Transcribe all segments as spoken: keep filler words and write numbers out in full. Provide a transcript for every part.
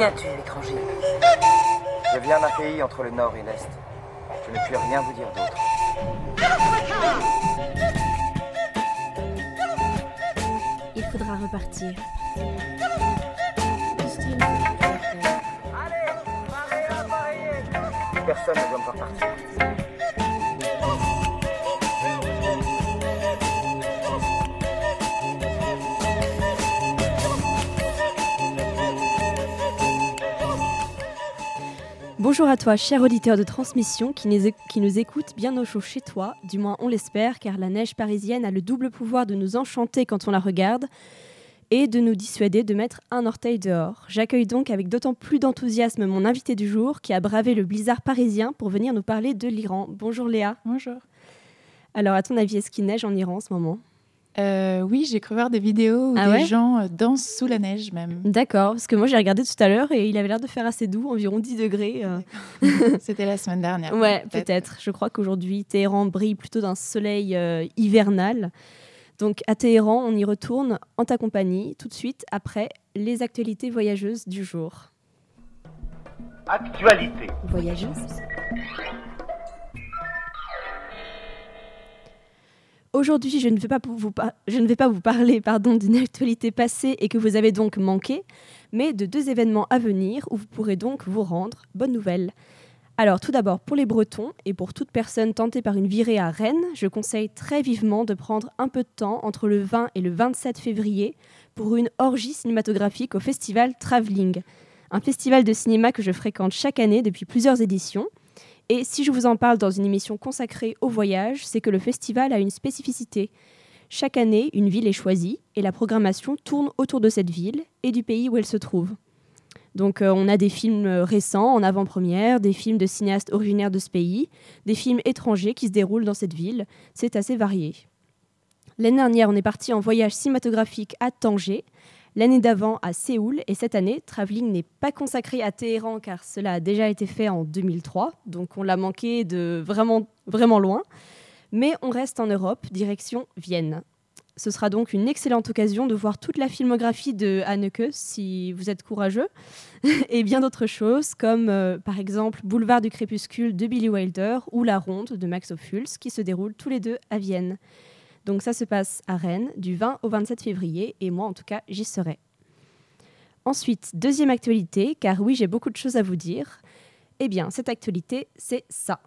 viens-tu, étranger? Je viens d'un pays entre le nord et l'est. Je ne puis rien vous dire d'autre. Il faudra repartir. Allez, parez là, parez. Personne ne doit me faire partir. Bonjour à toi, cher auditeur de transmission qui nous, éc- qui nous écoute bien au chaud chez toi, du moins on l'espère, car la neige parisienne a le double pouvoir de nous enchanter quand on la regarde et de nous dissuader de mettre un orteil dehors. J'accueille donc avec d'autant plus d'enthousiasme mon invité du jour qui a bravé le blizzard parisien pour venir nous parler de l'Iran. Bonjour Léa. Bonjour. Alors à ton avis, est-ce qu'il neige en Iran en ce moment ? Euh, oui, j'ai cru voir des vidéos où Ah des ouais gens euh, dansent sous la neige même. D'accord, parce que moi j'ai regardé tout à l'heure et il avait l'air de faire assez doux, environ dix degrés. euh. C'était la semaine dernière. Ouais, peut-être. peut-être. Je crois qu'aujourd'hui, Téhéran brille plutôt d'un soleil euh, hivernal. Donc, à Téhéran, on y retourne en ta compagnie, tout de suite après les actualités voyageuses du jour. Actualité. Voyageuse. Aujourd'hui, je ne vais pas vous, par- je ne vais pas vous parler pardon, d'une actualité passée et que vous avez donc manqué, mais de deux événements à venir où vous pourrez donc vous rendre. Bonne nouvelle. Alors, tout d'abord, pour les Bretons et pour toute personne tentée par une virée à Rennes, je conseille très vivement de prendre un peu de temps entre le vingt et le vingt-sept février pour une orgie cinématographique au festival Travelling, un festival de cinéma que je fréquente chaque année depuis plusieurs éditions. Et si je vous en parle dans une émission consacrée au voyage, c'est que le festival a une spécificité. Chaque année, une ville est choisie et la programmation tourne autour de cette ville et du pays où elle se trouve. Donc euh, on a des films récents en avant-première, des films de cinéastes originaires de ce pays, des films étrangers qui se déroulent dans cette ville. C'est assez varié. L'année dernière, on est parti en voyage cinématographique à Tanger, l'année d'avant à Séoul, et cette année, Travelling n'est pas consacré à Téhéran car cela a déjà été fait en deux mille trois, donc on l'a manqué de vraiment, vraiment loin. Mais on reste en Europe, direction Vienne. Ce sera donc une excellente occasion de voir toute la filmographie de Haneke, si vous êtes courageux, et bien d'autres choses, comme euh, par exemple Boulevard du Crépuscule de Billy Wilder ou La Ronde de Max Ophuls, qui se déroulent tous les deux à Vienne. Donc ça se passe à Rennes, du vingt au vingt-sept février, et moi en tout cas, j'y serai. Ensuite, deuxième actualité, car oui, j'ai beaucoup de choses à vous dire. Eh bien, cette actualité, c'est ça.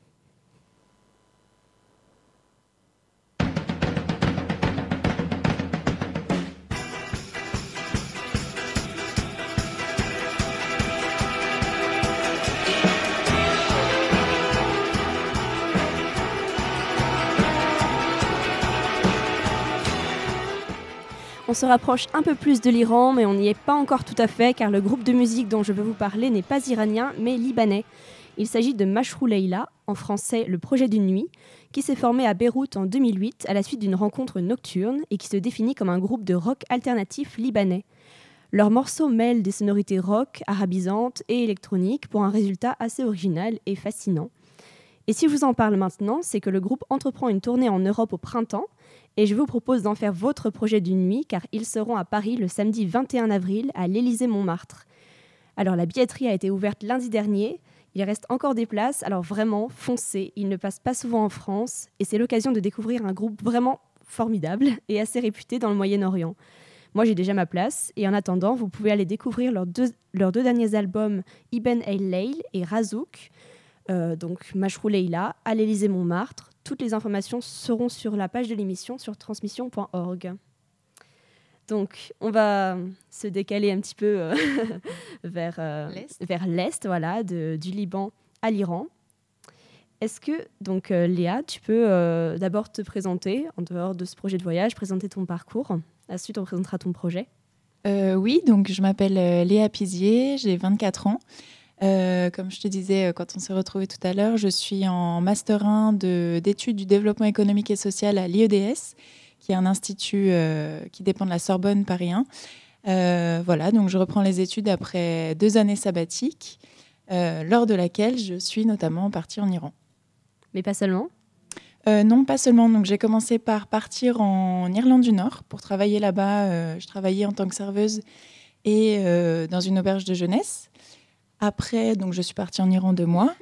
On se rapproche un peu plus de l'Iran, mais on n'y est pas encore tout à fait, car le groupe de musique dont je veux vous parler n'est pas iranien, mais libanais. Il s'agit de Mashrou Leila, en français le projet d'une nuit, qui s'est formé à Beyrouth en deux mille huit à la suite d'une rencontre nocturne et qui se définit comme un groupe de rock alternatif libanais. Leurs morceaux mêlent des sonorités rock, arabisantes et électroniques pour un résultat assez original et fascinant. Et si je vous en parle maintenant, c'est que le groupe entreprend une tournée en Europe au printemps, et je vous propose d'en faire votre projet d'une nuit, car ils seront à Paris le samedi vingt et un avril à l'Élysée-Montmartre. Alors la billetterie a été ouverte lundi dernier, il reste encore des places, alors vraiment, foncez, ils ne passent pas souvent en France, et c'est l'occasion de découvrir un groupe vraiment formidable et assez réputé dans le Moyen-Orient. Moi j'ai déjà ma place, et en attendant, vous pouvez aller découvrir leurs deux, leurs deux derniers albums, Ibn el-Leil et Razouk, euh, donc Mashrou Leila, à l'Élysée-Montmartre. Toutes les informations seront sur la page de l'émission sur transmission point org. Donc, on va se décaler un petit peu euh, vers, euh, L'Est. vers l'Est, voilà, de, du Liban à l'Iran. Est-ce que, donc euh, Léa, tu peux euh, d'abord te présenter, en dehors de ce projet de voyage, présenter ton parcours. Ensuite, on présentera ton projet. Euh, oui, donc je m'appelle euh, Léa Pizier, j'ai vingt-quatre ans. Euh, comme je te disais euh, quand on s'est retrouvés tout à l'heure, je suis en Master un de, d'études du développement économique et social à l'I E D S, qui est un institut euh, qui dépend de la Sorbonne Paris un. Euh, voilà, donc je reprends les études après deux années sabbatiques, euh, lors de laquelle je suis notamment partie en Iran. Mais pas seulement. Euh, non, pas seulement. Donc, j'ai commencé par partir en Irlande du Nord pour travailler là-bas. Euh, je travaillais en tant que serveuse et euh, dans une auberge de jeunesse. Après, donc, je suis partie en Iran deux mois.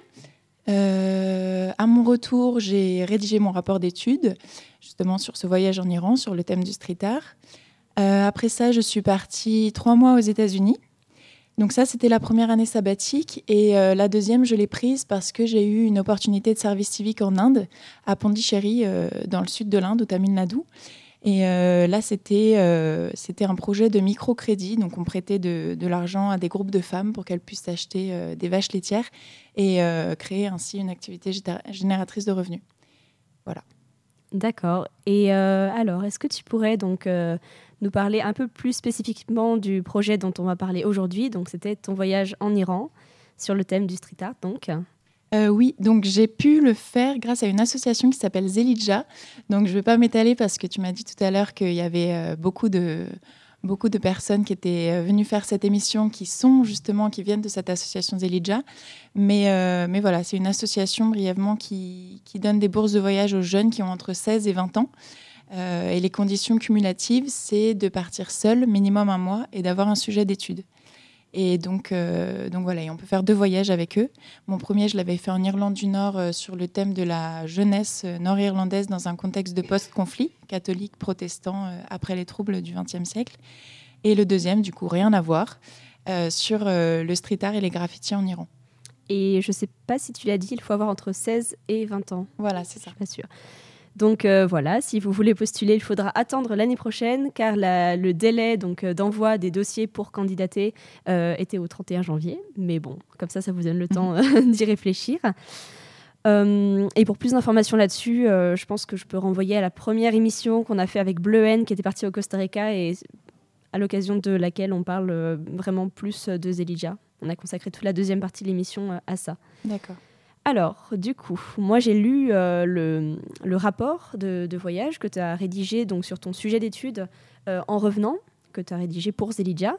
Euh, à mon retour, j'ai rédigé mon rapport d'études, justement sur ce voyage en Iran, sur le thème du street art. Euh, après ça, je suis partie trois mois aux États-Unis. Donc ça, c'était la première année sabbatique. Et euh, la deuxième, je l'ai prise parce que j'ai eu une opportunité de service civique en Inde, à Pondichéry, euh, dans le sud de l'Inde, au Tamil Nadu. Et euh, là, c'était, euh, c'était un projet de microcrédit. Donc, on prêtait de, de l'argent à des groupes de femmes pour qu'elles puissent acheter euh, des vaches laitières et euh, créer ainsi une activité génératrice de revenus. Voilà. D'accord. Et euh, alors, est-ce que tu pourrais donc euh, nous parler un peu plus spécifiquement du projet dont on va parler aujourd'hui? Donc, c'était ton voyage en Iran sur le thème du street art, donc. Euh, oui, donc j'ai pu le faire grâce à une association qui s'appelle Zelidja. Donc je ne vais pas m'étaler parce que tu m'as dit tout à l'heure qu'il y avait euh, beaucoup de, beaucoup de personnes qui étaient euh, venues faire cette émission, qui sont justement, qui viennent de cette association Zelidja. Mais, euh, mais voilà, c'est une association brièvement qui, qui donne des bourses de voyage aux jeunes qui ont entre seize et vingt ans. Euh, et les conditions cumulatives, c'est de partir seul, minimum un mois, et d'avoir un sujet d'étude. Et donc, euh, donc voilà, et on peut faire deux voyages avec eux. Mon premier, je l'avais fait en Irlande du Nord euh, sur le thème de la jeunesse euh, nord-irlandaise dans un contexte de post-conflit, catholique, protestant, euh, après les troubles du vingtième siècle. Et le deuxième, du coup, rien à voir, euh, sur euh, le street art et les graffitis en Iran. Et je ne sais pas si tu l'as dit, il faut avoir entre seize et vingt ans. Voilà, c'est ça. Je ne suis pas sûre. Donc euh, voilà, si vous voulez postuler, il faudra attendre l'année prochaine car la, le délai donc, euh, d'envoi des dossiers pour candidater euh, était au trente et un janvier. Mais bon, comme ça, ça vous donne le temps euh, d'y réfléchir. Euh, et pour plus d'informations là-dessus, euh, je pense que je peux renvoyer à la première émission qu'on a fait avec Bleu N qui était partie au Costa Rica et à l'occasion de laquelle on parle euh, vraiment plus de Zelidja. On a consacré toute la deuxième partie de l'émission euh, à ça. D'accord. Alors, du coup, moi j'ai lu euh, le, le rapport de, de voyage que tu as rédigé donc, sur ton sujet d'étude euh, en revenant, que tu as rédigé pour Zelidja.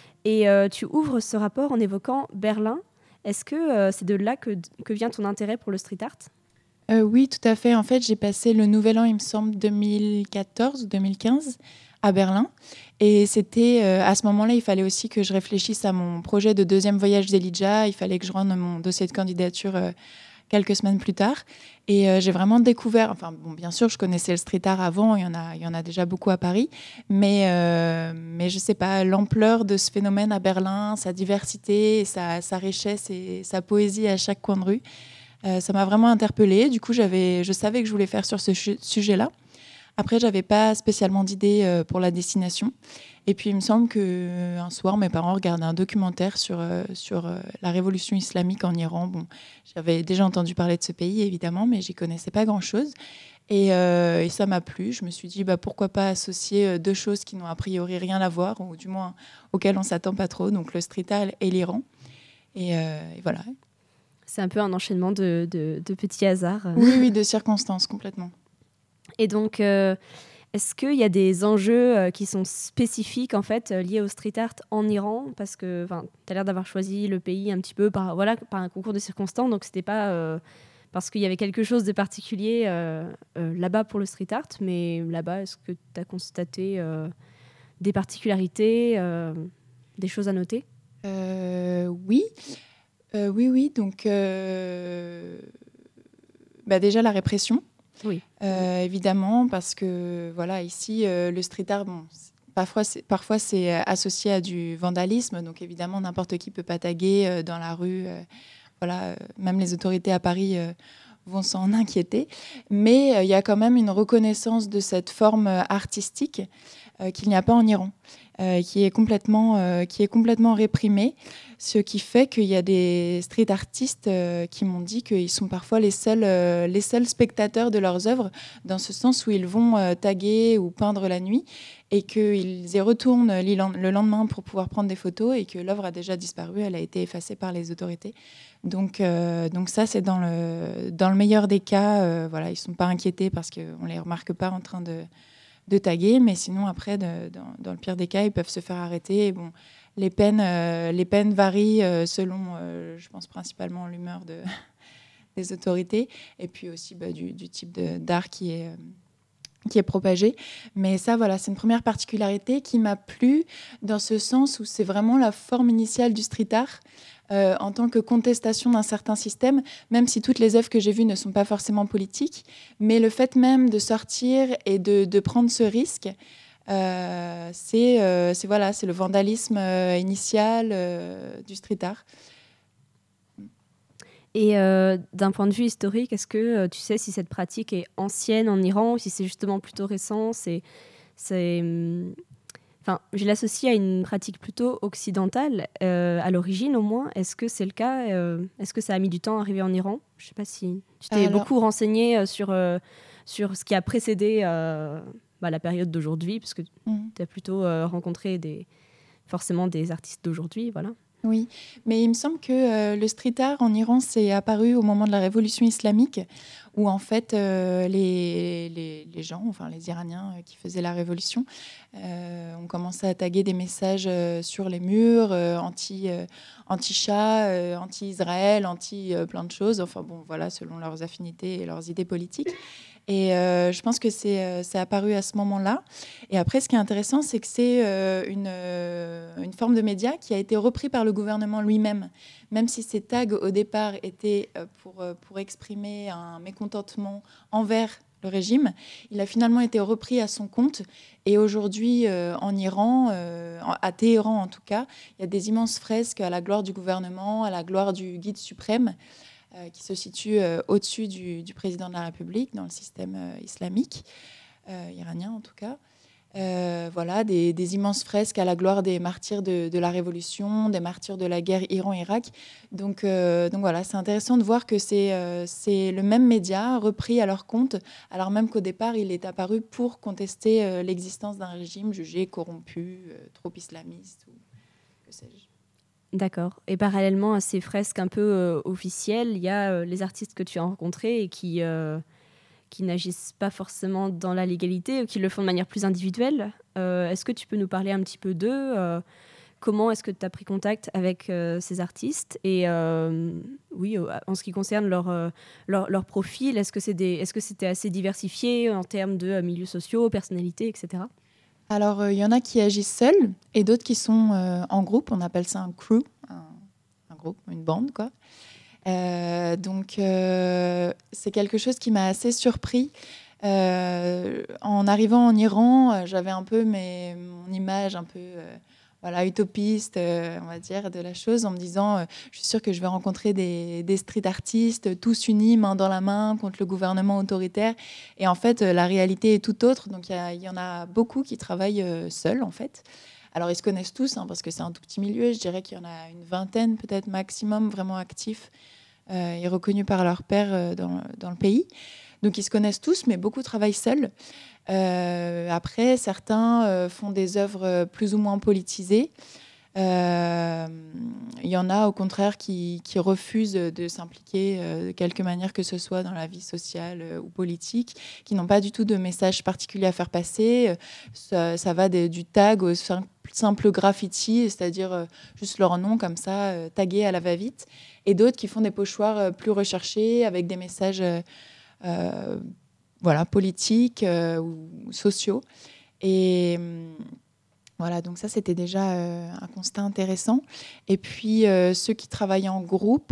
Et euh, tu ouvres ce rapport en évoquant Berlin. Est-ce que euh, c'est de là que, que vient ton intérêt pour le street art ? euh, Oui, tout à fait. En fait, j'ai passé le Nouvel An, il me semble, deux mille quatorze ou deux mille quinze à Berlin. Et c'était euh, à ce moment-là, il fallait aussi que je réfléchisse à mon projet de deuxième voyage Zelidja. Il fallait que je rende mon dossier de candidature euh, quelques semaines plus tard. Et euh, j'ai vraiment découvert, enfin bon, bien sûr, je connaissais le street art avant, il y en a, il y en a déjà beaucoup à Paris, mais, euh, mais je ne sais pas, l'ampleur de ce phénomène à Berlin, sa diversité, sa, sa richesse et sa poésie à chaque coin de rue, euh, ça m'a vraiment interpellée. Du coup, j'avais, je savais que je voulais faire sur ce ch- sujet-là. Après, je n'avais pas spécialement d'idée euh, pour la destination. Et puis, il me semble qu'un soir, mes parents regardaient un documentaire sur, euh, sur euh, la révolution islamique en Iran. Bon, j'avais déjà entendu parler de ce pays, évidemment, mais je n'y connaissais pas grand-chose. Et, euh, et ça m'a plu. Je me suis dit, bah, pourquoi pas associer deux choses qui n'ont a priori rien à voir, ou du moins auxquelles on ne s'attend pas trop, donc le street art et l'Iran. Et, euh, et voilà. C'est un peu un enchaînement de, de, de petits hasards. Oui, oui, de circonstances, complètement. Et donc, euh, est-ce qu'il y a des enjeux euh, qui sont spécifiques en fait, euh, liés au street art en Iran ? Parce que tu as l'air d'avoir choisi le pays un petit peu par, voilà, par un concours de circonstances, donc ce n'était pas euh, parce qu'il y avait quelque chose de particulier euh, euh, là-bas pour le street art, mais là-bas, est-ce que tu as constaté euh, des particularités, euh, des choses à noter ? euh, Oui, euh, oui, oui. Donc, euh... bah, déjà la répression. Oui. Euh, évidemment, parce que voilà, ici, euh, le street art, bon, parfois, c'est, parfois c'est associé à du vandalisme. Donc évidemment, n'importe qui peut pas taguer euh, dans la rue. Euh, voilà, euh, même les autorités à Paris euh, vont s'en inquiéter. Mais euh, il y a quand même une reconnaissance de cette forme euh, artistique euh, qu'il n'y a pas en Iran, euh, qui est complètement, euh, qui est complètement réprimée. Ce qui fait qu'il y a des street artistes euh, qui m'ont dit qu'ils sont parfois les seuls, euh, les seuls spectateurs de leurs œuvres, dans ce sens où ils vont euh, taguer ou peindre la nuit et qu'ils y retournent le lendemain pour pouvoir prendre des photos et que l'œuvre a déjà disparu, elle a été effacée par les autorités. Donc, euh, donc ça, c'est dans le, dans le meilleur des cas. Euh, voilà, ils ne sont pas inquiétés parce qu'on ne les remarque pas en train de, de taguer, mais sinon, après, de, dans, dans le pire des cas, ils peuvent se faire arrêter. Et bon, Les peines, euh, les peines varient euh, selon, euh, je pense, principalement l'humeur de, des autorités et puis aussi bah, du, du type de, d'art qui est, euh, qui est propagé. Mais ça, voilà, c'est une première particularité qui m'a plu dans ce sens où c'est vraiment la forme initiale du street art euh, en tant que contestation d'un certain système, même si toutes les œuvres que j'ai vues ne sont pas forcément politiques. Mais le fait même de sortir et de, de prendre ce risque, euh, c'est, euh, c'est, voilà, c'est le vandalisme euh, initial euh, du street art. Et euh, d'un point de vue historique, est-ce que euh, tu sais si cette pratique est ancienne en Iran ou si c'est justement plutôt récent? c'est, c'est, hum, Enfin, je l'associe à une pratique plutôt occidentale, euh, à l'origine au moins. Est-ce que c'est le cas? euh, Est-ce que ça a mis du temps à arriver en Iran? Je ne sais pas si tu t'es Alors, beaucoup renseigné euh, sur, euh, sur ce qui a précédé euh, bah, la période d'aujourd'hui, parce que mm. tu as plutôt euh, rencontré des, forcément des artistes d'aujourd'hui, voilà. Oui, mais il me semble que euh, le street art en Iran s'est apparu au moment de la révolution islamique, où en fait euh, les, les, les gens, enfin les Iraniens euh, qui faisaient la révolution, euh, ont commencé à taguer des messages euh, sur les murs, euh, anti, euh, anti-chat, euh, anti-Israël, anti euh, plein de choses, enfin bon voilà, selon leurs affinités et leurs idées politiques. Et euh, je pense que c'est, euh, c'est apparu à ce moment-là. Et après, ce qui est intéressant, c'est que c'est euh, une, euh, une forme de média qui a été repris par le gouvernement lui-même. Même si ces tags, au départ, étaient euh, pour, euh, pour exprimer un mécontentement envers le régime, il a finalement été repris à son compte. Et aujourd'hui, euh, en Iran, euh, à Téhéran en tout cas, il y a des immenses fresques à la gloire du gouvernement, à la gloire du guide suprême, Euh, qui se situe euh, au-dessus du, du président de la République dans le système euh, islamique, euh, iranien en tout cas. Euh, voilà, des, des immenses fresques à la gloire des martyrs de, de la Révolution, des martyrs de la guerre Iran-Irak. Donc, euh, donc voilà, c'est intéressant de voir que c'est, euh, c'est le même média repris à leur compte, alors même qu'au départ, il est apparu pour contester euh, l'existence d'un régime jugé corrompu, euh, trop islamiste ou que sais-je. D'accord. Et parallèlement à ces fresques un peu euh, officielles, il y a euh, les artistes que tu as rencontrés et qui, euh, qui n'agissent pas forcément dans la légalité, ou qui le font de manière plus individuelle. Euh, est-ce que tu peux nous parler un petit peu d'eux? euh, Comment est-ce que tu as pris contact avec euh, ces artistes? Et euh, oui, en ce qui concerne leur, euh, leur, leur profil, est-ce que, c'est des, est-ce que c'était assez diversifié en termes de euh, milieux sociaux, personnalités, et cetera? Alors, il euh, y en a qui agissent seuls et d'autres qui sont euh, en groupe. On appelle ça un crew, un, un groupe, une bande, quoi. Euh, donc, euh, c'est quelque chose qui m'a assez surpris. Euh, en arrivant en Iran, j'avais un peu mes, mon image un peu euh, voilà, utopiste, euh, on va dire, de la chose, en me disant, euh, je suis sûre que je vais rencontrer des, des street artistes, tous unis, main dans la main, contre le gouvernement autoritaire. Et en fait, euh, la réalité est tout autre. Donc, il y, y en a beaucoup qui travaillent euh, seuls, en fait. Alors, ils se connaissent tous, hein, parce que c'est un tout petit milieu. Je dirais qu'il y en a une vingtaine, peut-être maximum, vraiment actifs euh, et reconnus par leur père euh, dans, dans le pays. Donc, ils se connaissent tous, mais beaucoup travaillent seuls. Euh, après, certains euh, font des œuvres plus ou moins politisées. Euh, Il y en a, au contraire, qui, qui refusent de s'impliquer euh, de quelque manière que ce soit dans la vie sociale euh, ou politique, qui n'ont pas du tout de message particulier à faire passer. Ça, ça va de, du tag au simple, simple graffiti, c'est-à-dire euh, juste leur nom comme ça, euh, tagué à la va-vite. Et d'autres qui font des pochoirs euh, plus recherchés, avec des messages euh, euh, voilà, politiques euh, ou sociaux. Et euh, voilà, donc ça, c'était déjà euh, un constat intéressant. Et puis, euh, ceux qui travaillent en groupe,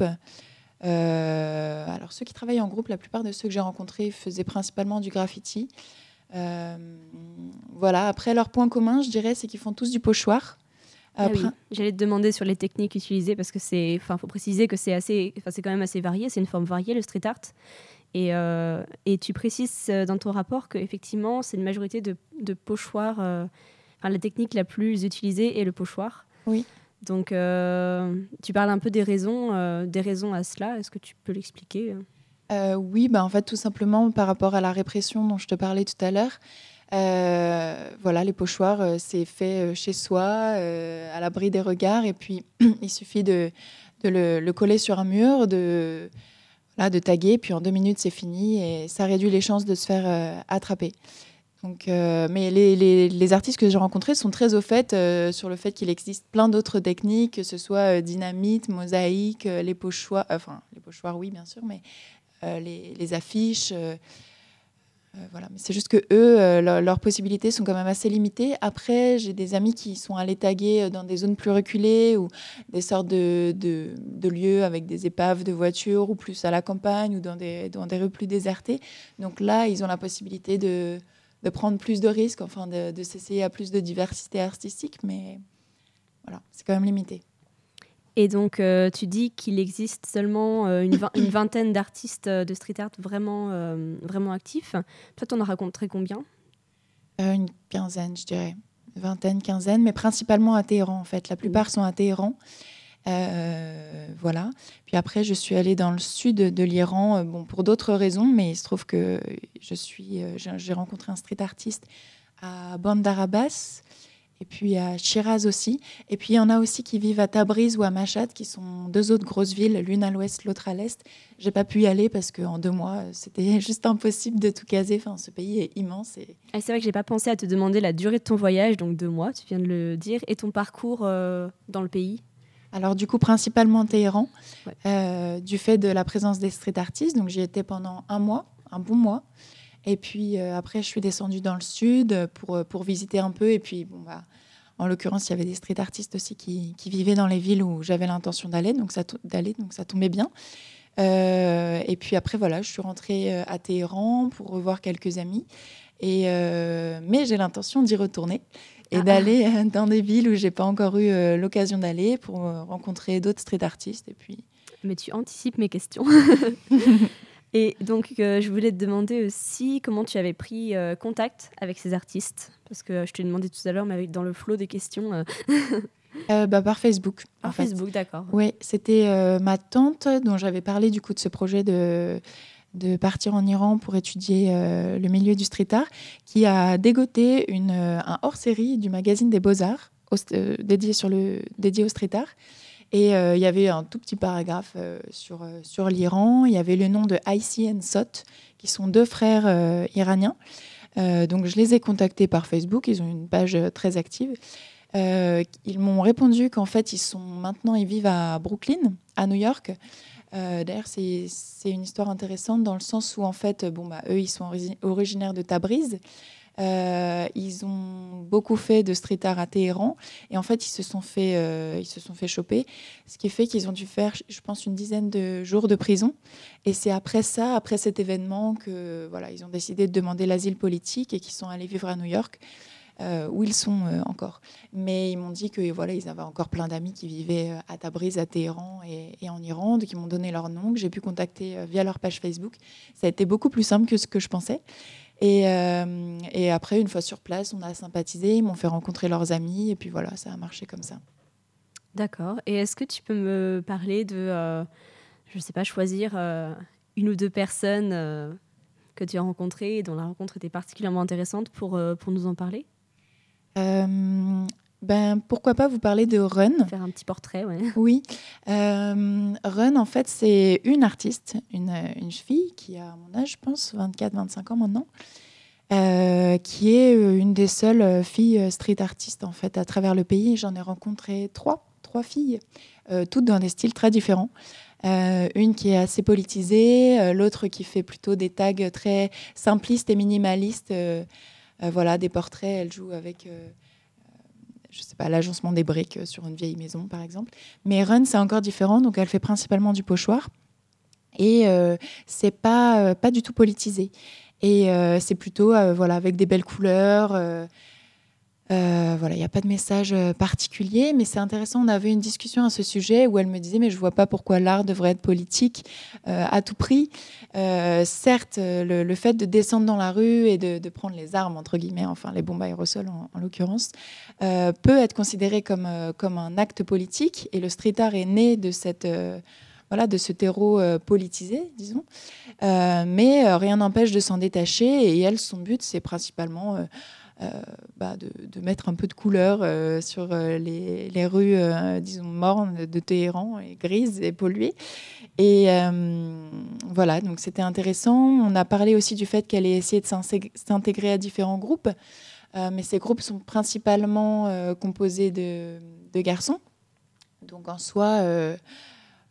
euh, alors ceux qui travaillent en groupe, la plupart de ceux que j'ai rencontrés faisaient principalement du graffiti. Euh, voilà, après, leur point commun, je dirais, c'est qu'ils font tous du pochoir. Après... Ah oui. J'allais te demander sur les techniques utilisées, parce que c'est, enfin, faut préciser que c'est assez, enfin, c'est quand même assez varié, c'est une forme variée, le street art. Et, euh, et tu précises dans ton rapport qu'effectivement, c'est une majorité de, de pochoirs. Euh, enfin, la technique la plus utilisée est le pochoir. Oui. Donc, euh, tu parles un peu des raisons, euh, des raisons à cela. Est-ce que tu peux l'expliquer? euh, Oui, bah, en fait, tout simplement par rapport à la répression dont je te parlais tout à l'heure. Euh, voilà, les pochoirs, euh, c'est fait euh, chez soi, euh, à l'abri des regards. Et puis, il suffit de, de le, le coller sur un mur, de... Là, de taguer, puis en deux minutes, c'est fini et ça réduit les chances de se faire euh, attraper. Donc, euh, mais les, les, les artistes que j'ai rencontrés sont très au fait euh, sur le fait qu'il existe plein d'autres techniques, que ce soit euh, dynamite, mosaïque, euh, les pochoirs, enfin, les pochoirs, oui, bien sûr, mais euh, les, les affiches, euh, Euh, voilà. Mais c'est juste que eux, euh, leur- leurs possibilités sont quand même assez limitées. Après, j'ai des amis qui sont allés taguer dans des zones plus reculées ou des sortes de, de, de lieux avec des épaves de voitures ou plus à la campagne ou dans des, dans des rues plus désertées. Donc là, ils ont la possibilité de, de prendre plus de risques, enfin de, de s'essayer à plus de diversité artistique, mais voilà, c'est quand même limité. Et donc, euh, tu dis qu'il existe seulement euh, une, vingt- une vingtaine d'artistes euh, de street art vraiment, euh, vraiment actifs. Toi, tu en as rencontré combien ? Euh, une quinzaine, je dirais. Vingtaine, quinzaine, mais principalement à Téhéran, en fait. La plupart sont à Téhéran. Euh, voilà. Puis après, je suis allée dans le sud de l'Iran, euh, bon, pour d'autres raisons, mais il se trouve que je suis, euh, j'ai, j'ai rencontré un street artiste à Bandar Abbas, et puis à Shiraz aussi. Et puis il y en a aussi qui vivent à Tabriz ou à Mashhad, qui sont deux autres grosses villes, l'une à l'ouest, l'autre à l'est. J'ai pas pu y aller parce qu'en deux mois, c'était juste impossible de tout caser. Enfin, ce pays est immense. Et... Ah, c'est vrai que j'ai pas pensé à te demander la durée de ton voyage, donc deux mois, tu viens de le dire, et ton parcours euh, dans le pays. Alors du coup, principalement Téhéran, Ouais. euh, du fait de la présence des street artistes. Donc j'y étais pendant un mois, un bon mois. Et puis euh, après, je suis descendue dans le sud pour, pour visiter un peu. Et puis, bon, bah, en l'occurrence, il y avait des street artistes aussi qui, qui vivaient dans les villes où j'avais l'intention d'aller. Donc ça, d'aller, donc ça tombait bien. Euh, et puis après, voilà, je suis rentrée à Téhéran pour revoir quelques amis. Et, euh, mais j'ai l'intention d'y retourner et ah, d'aller ah. dans des villes où je n'ai pas encore eu euh, l'occasion d'aller pour euh, rencontrer d'autres street artistes. Et puis... Mais tu anticipes mes questions. Et donc, euh, je voulais te demander aussi comment tu avais pris euh, contact avec ces artistes. Parce que euh, je te l'ai demandé tout à l'heure, mais avec, dans le flot des questions... Euh... euh, bah, par Facebook. Par en Facebook, fait. d'accord. Oui, c'était euh, ma tante dont j'avais parlé du coup de ce projet de... de partir en Iran pour étudier euh, le milieu du street art, qui a dégoté une, euh, un hors-série du magazine des Beaux-Arts au, euh, dédié, sur le, dédié au street art. Et il euh, y avait un tout petit paragraphe euh, sur, euh, sur l'Iran. Il y avait le nom de Aïssi et Sot, qui sont deux frères euh, iraniens. Euh, donc je les ai contactés par Facebook. Ils ont une page très active. Euh, ils m'ont répondu qu'en fait, ils sont maintenant, ils vivent à Brooklyn, à New York. Euh, d'ailleurs, c'est, c'est une histoire intéressante dans le sens où, en fait, bon, bah, eux, ils sont ori- originaires de Tabriz. Euh, ils ont beaucoup fait de street art à Téhéran. Et en fait, ils se sont fait, euh, ils se sont fait choper. Ce qui fait qu'ils ont dû faire, je pense, une dizaine de jours de prison. Et c'est après ça, après cet événement, que voilà, ils ont décidé de demander l'asile politique et qu'ils sont allés vivre à New York. Euh, où ils sont euh, encore. Mais ils m'ont dit que voilà, ils avaient encore plein d'amis qui vivaient euh, à Tabriz, à Téhéran et, et en Iran, donc ils m'ont donné leur nom, que j'ai pu contacter euh, via leur page Facebook. Ça a été beaucoup plus simple que ce que je pensais. Et, euh, et après, une fois sur place, on a sympathisé, ils m'ont fait rencontrer leurs amis, et puis voilà, ça a marché comme ça. D'accord. Et est-ce que tu peux me parler de, euh, je ne sais pas, choisir euh, une ou deux personnes euh, que tu as rencontrées et dont la rencontre était particulièrement intéressante pour, euh, pour nous en parler ? Euh, ben, pourquoi pas vous parler de Run. Faire un petit portrait, ouais. Oui. Euh, Run, en fait, c'est une artiste, une, une fille qui a mon âge, je pense, vingt-quatre vingt-cinq ans maintenant, euh, qui est une des seules filles street artistes, en fait, à travers le pays. J'en ai rencontré trois, trois filles, euh, toutes dans des styles très différents. Euh, une qui est assez politisée, euh, l'autre qui fait plutôt des tags très simplistes et minimalistes. Euh, euh, voilà, des portraits, elle joue avec... Euh, je sais pas, l'agencement des briques sur une vieille maison, par exemple. Mais Run, c'est encore différent. Donc, elle fait principalement du pochoir. Et euh, c'est pas, euh, pas du tout politisé. Et euh, c'est plutôt euh, voilà, avec des belles couleurs. Euh, euh, voilà, il n'y a pas de message particulier. Mais c'est intéressant. On avait une discussion à ce sujet où elle me disait « Mais je ne vois pas pourquoi l'art devrait être politique euh, à tout prix. Euh, » Certes, le, le fait de descendre dans la rue et de, de prendre les armes, entre guillemets, enfin les bombes aérosols en, en l'occurrence, euh, peut être considéré comme, euh, comme un acte politique. Et le street art est né de cette... Euh, Voilà, de ce terreau euh, politisé, disons. Euh, mais euh, rien n'empêche de s'en détacher. Et elle, son but, c'est principalement euh, euh, bah, de, de mettre un peu de couleur euh, sur euh, les, les rues, euh, disons, mornes de Téhéran, et grises et polluées. Et euh, voilà, donc c'était intéressant. On a parlé aussi du fait qu'elle ait essayé de s'intégrer à différents groupes. Euh, mais ces groupes sont principalement euh, composés de, de garçons. Donc en soi... Euh,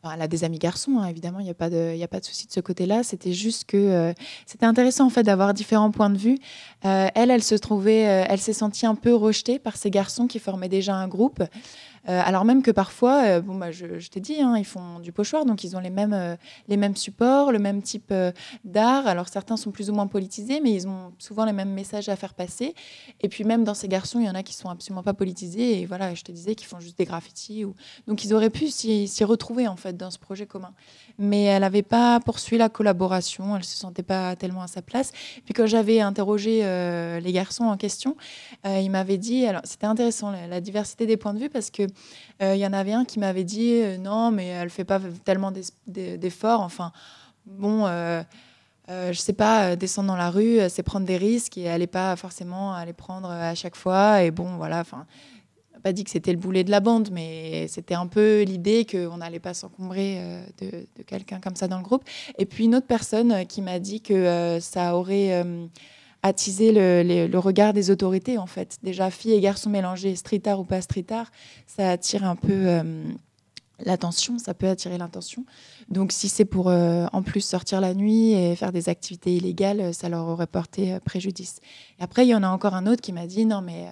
Enfin, elle a des amis garçons, hein, évidemment, il n'y a pas de, il y a pas de souci de ce côté-là. C'était juste que euh, c'était intéressant en fait d'avoir différents points de vue. Euh, elle, elle se trouvait, euh, elle s'est sentie un peu rejetée par ces garçons qui formaient déjà un groupe. Euh, alors même que parfois, euh, bon, bah, je, je t'ai dit, hein, ils font du pochoir, donc ils ont les mêmes, euh, les mêmes supports, le même type euh, d'art. Alors certains sont plus ou moins politisés, mais ils ont souvent les mêmes messages à faire passer. Et puis même dans ces garçons, il y en a qui sont absolument pas politisés. Et voilà, je te disais, qui font juste des graffitis. Ou... Donc ils auraient pu s'y, s'y retrouver en fait dans ce projet commun. Mais elle n'avait pas poursuivi la collaboration, elle se sentait pas tellement à sa place. Puis quand j'avais interrogé euh, les garçons en question, euh, ils m'avaient dit, alors c'était intéressant la, la diversité des points de vue parce que il euh, y en avait un qui m'avait dit euh, non, mais elle fait pas tellement d'efforts. Enfin, bon, euh, euh, je sais pas, descendre dans la rue, c'est prendre des risques et elle n'est pas forcément à les prendre à chaque fois. Et bon, voilà. Enfin, pas dit que c'était le boulet de la bande, mais c'était un peu l'idée qu'on n'allait pas s'encombrer euh, de, de quelqu'un comme ça dans le groupe. Et puis une autre personne qui m'a dit que euh, ça aurait euh, attisé le, le, le regard des autorités, en fait. Déjà, filles et garçons mélangés, street art ou pas street art, ça attire un peu euh, l'attention, ça peut attirer l'attention. Donc si c'est pour euh, en plus sortir la nuit et faire des activités illégales, ça leur aurait porté euh, préjudice. Et après, il y en a encore un autre qui m'a dit non, mais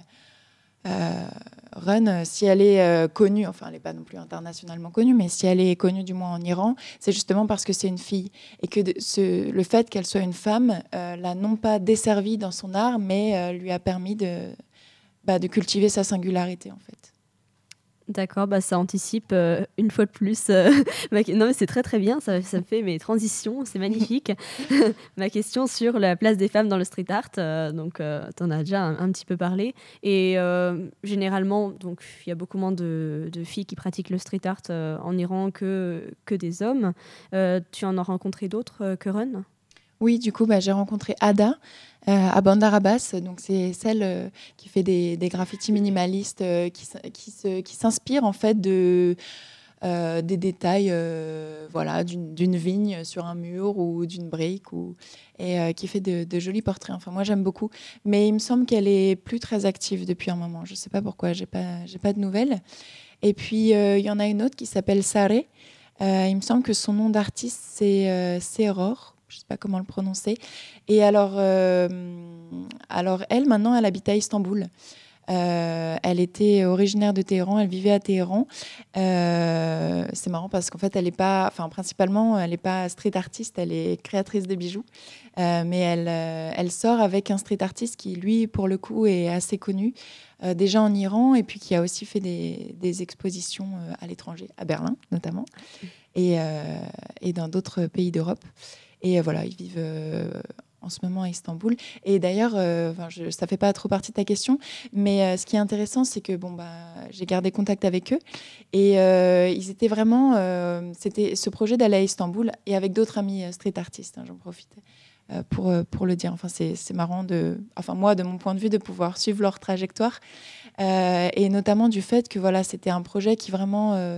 Euh, Run, si elle est euh, connue, enfin elle n'est pas non plus internationalement connue, mais si elle est connue du moins en Iran, c'est justement parce que c'est une fille et que de, ce, le fait qu'elle soit une femme euh, l'a non pas desservie dans son art, mais euh, lui a permis de, bah, de cultiver sa singularité en fait. D'accord, bah ça anticipe euh, une fois de plus. Euh, ma... Non, mais c'est très très bien, ça, ça fait mes transitions, c'est magnifique. Ma question sur la place des femmes dans le street art, euh, donc euh, tu en as déjà un, un petit peu parlé. Et euh, généralement, donc il y a beaucoup moins de, de filles qui pratiquent le street art euh, en Iran que, que des hommes. Euh, tu en as rencontré d'autres euh, que Run ? Oui, du coup, bah, j'ai rencontré Ada euh, à Bandar Abbas. Donc, c'est celle euh, qui fait des, des graffitis minimalistes, euh, qui, qui, se, qui s'inspire en fait de, euh, des détails euh, voilà, d'une, d'une vigne sur un mur ou d'une brique, ou, et euh, qui fait de, de jolis portraits. Enfin, moi, j'aime beaucoup. Mais il me semble qu'elle est plus très active depuis un moment. Je ne sais pas pourquoi, je n'ai pas, j'ai pas de nouvelles. Et puis, euh, il y en a une autre qui s'appelle Sareh. Euh, il me semble que son nom d'artiste, c'est euh, Seror. Je ne sais pas comment le prononcer. Et alors, euh, alors, elle, maintenant, elle habite à Istanbul. Euh, elle était originaire de Téhéran, elle vivait à Téhéran. Euh, c'est marrant parce qu'en fait, elle n'est pas, enfin, principalement, elle n'est pas street artiste, elle est créatrice de bijoux. Euh, mais elle, euh, elle sort avec un street artiste qui, lui, pour le coup, est assez connu, euh, déjà en Iran, et puis qui a aussi fait des, des expositions euh, à l'étranger, à Berlin notamment, et, euh, et dans d'autres pays d'Europe. Et euh, voilà, ils vivent euh, en ce moment à Istanbul. Et d'ailleurs, euh, je, ça ne fait pas trop partie de ta question, mais euh, ce qui est intéressant, c'est que bon, bah, j'ai gardé contact avec eux. Et euh, ils étaient vraiment... Euh, c'était ce projet d'aller à Istanbul, et avec d'autres amis euh, street artistes, hein, j'en profite euh, pour, euh, pour le dire. Enfin, c'est, c'est marrant, de, enfin, moi, de mon point de vue, de pouvoir suivre leur trajectoire. Euh, et notamment du fait que voilà, c'était un projet qui vraiment euh,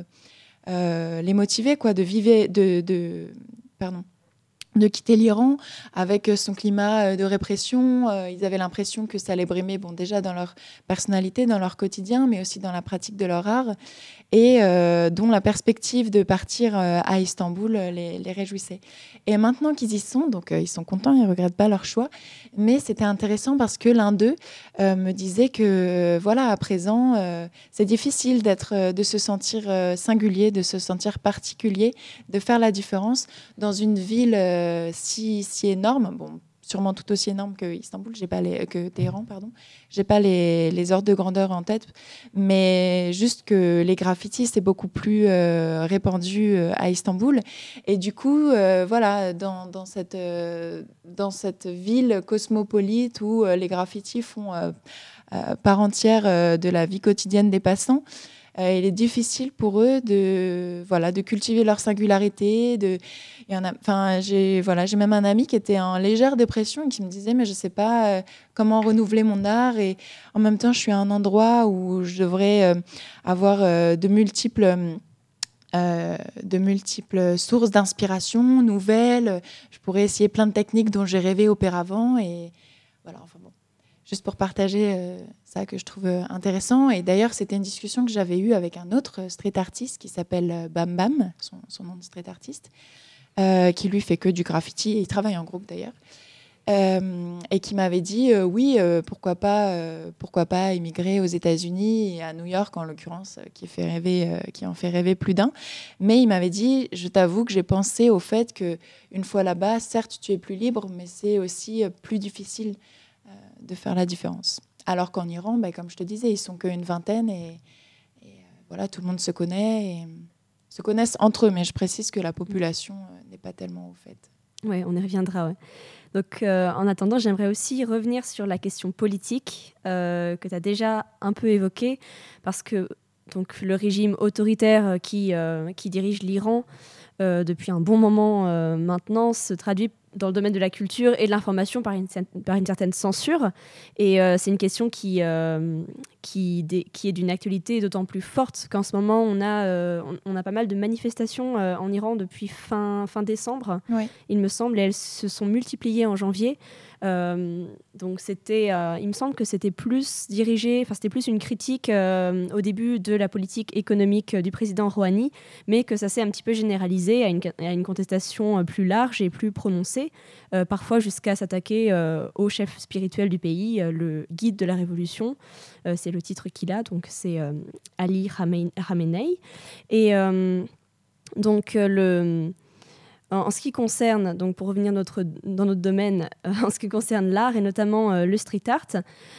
euh, les motivait, quoi, de vivre... De, de, pardon. de quitter l'Iran avec son climat de répression. Euh, ils avaient l'impression que ça les brimait, bon, déjà dans leur personnalité, dans leur quotidien, mais aussi dans la pratique de leur art, et euh, dont la perspective de partir euh, à Istanbul les, les réjouissait. Et maintenant qu'ils y sont, donc euh, ils sont contents, ils ne regrettent pas leur choix, mais c'était intéressant parce que l'un d'eux euh, me disait que, euh, voilà, à présent, euh, c'est difficile d'être, euh, de se sentir euh, singulier, de se sentir particulier, de faire la différence dans une ville euh, si, si énorme, bon, sûrement tout aussi énorme que Istanbul, j'ai pas les, que Téhéran, pardon. J'ai pas les, les ordres de grandeur en tête, mais juste que les graffitis, c'est beaucoup plus euh, répandu euh, à Istanbul. Et du coup, euh, voilà, dans, dans, cette, euh, dans cette ville cosmopolite où euh, les graffitis font euh, euh, part entière euh, de la vie quotidienne des passants, Euh, il est difficile pour eux de, voilà, de cultiver leur singularité. De, il y en a, enfin, j'ai, voilà, j'ai même un ami qui était en légère dépression et qui me disait mais je ne sais pas euh, comment renouveler mon art, et en même temps je suis à un endroit où je devrais euh, avoir euh, de multiples... Euh, de multiples sources d'inspiration nouvelles. Je pourrais essayer plein de techniques dont j'ai rêvé auparavant. Et voilà, enfin bon. juste pour partager euh, ça que je trouve euh, intéressant. Et d'ailleurs, c'était une discussion que j'avais eue avec un autre street artiste qui s'appelle euh, Bam Bam, son, son nom de street artiste, euh, qui lui fait que du graffiti, et il travaille en groupe d'ailleurs. Euh, et qui m'avait dit euh, oui, euh, pourquoi pas, euh, pourquoi pas immigrer aux États-Unis et à New York en l'occurrence, euh, qui fait rêver, euh, qui en fait rêver plus d'un. Mais il m'avait dit, je t'avoue que j'ai pensé au fait que une fois là-bas, certes tu es plus libre, mais c'est aussi euh, plus difficile euh, de faire la différence. Alors qu'en Iran, bah, comme je te disais, ils sont qu'une vingtaine et, et euh, voilà, tout le monde se connaît et se connaissent entre eux. Mais je précise que la population euh, n'est pas tellement au fait. Oui, on y reviendra. Ouais. Donc, euh, en attendant, j'aimerais aussi revenir sur la question politique euh, que tu as déjà un peu évoquée, parce que donc, le régime autoritaire qui, euh, qui dirige l'Iran euh, depuis un bon moment euh, maintenant se traduit dans le domaine de la culture et de l'information par une, par une certaine censure. Et euh, c'est une question qui, euh, qui, dé, qui est d'une actualité d'autant plus forte qu'en ce moment, on a, euh, on, on a pas mal de manifestations euh, en Iran depuis fin, fin décembre, Oui. il me semble, et elles se sont multipliées en janvier. Euh, donc c'était, euh, il me semble que c'était plus dirigé, enfin c'était plus une critique euh, au début de la politique économique du président Rouhani, mais que ça s'est un petit peu généralisé à une, à une contestation plus large et plus prononcée, euh, parfois jusqu'à s'attaquer euh, au chef spirituel du pays, euh, le guide de la révolution, euh, c'est le titre qu'il a, donc c'est euh, Ali Khamenei. Et euh, donc euh, le En ce qui concerne, donc pour revenir notre, dans notre domaine, euh, en ce qui concerne l'art et notamment euh, le street art,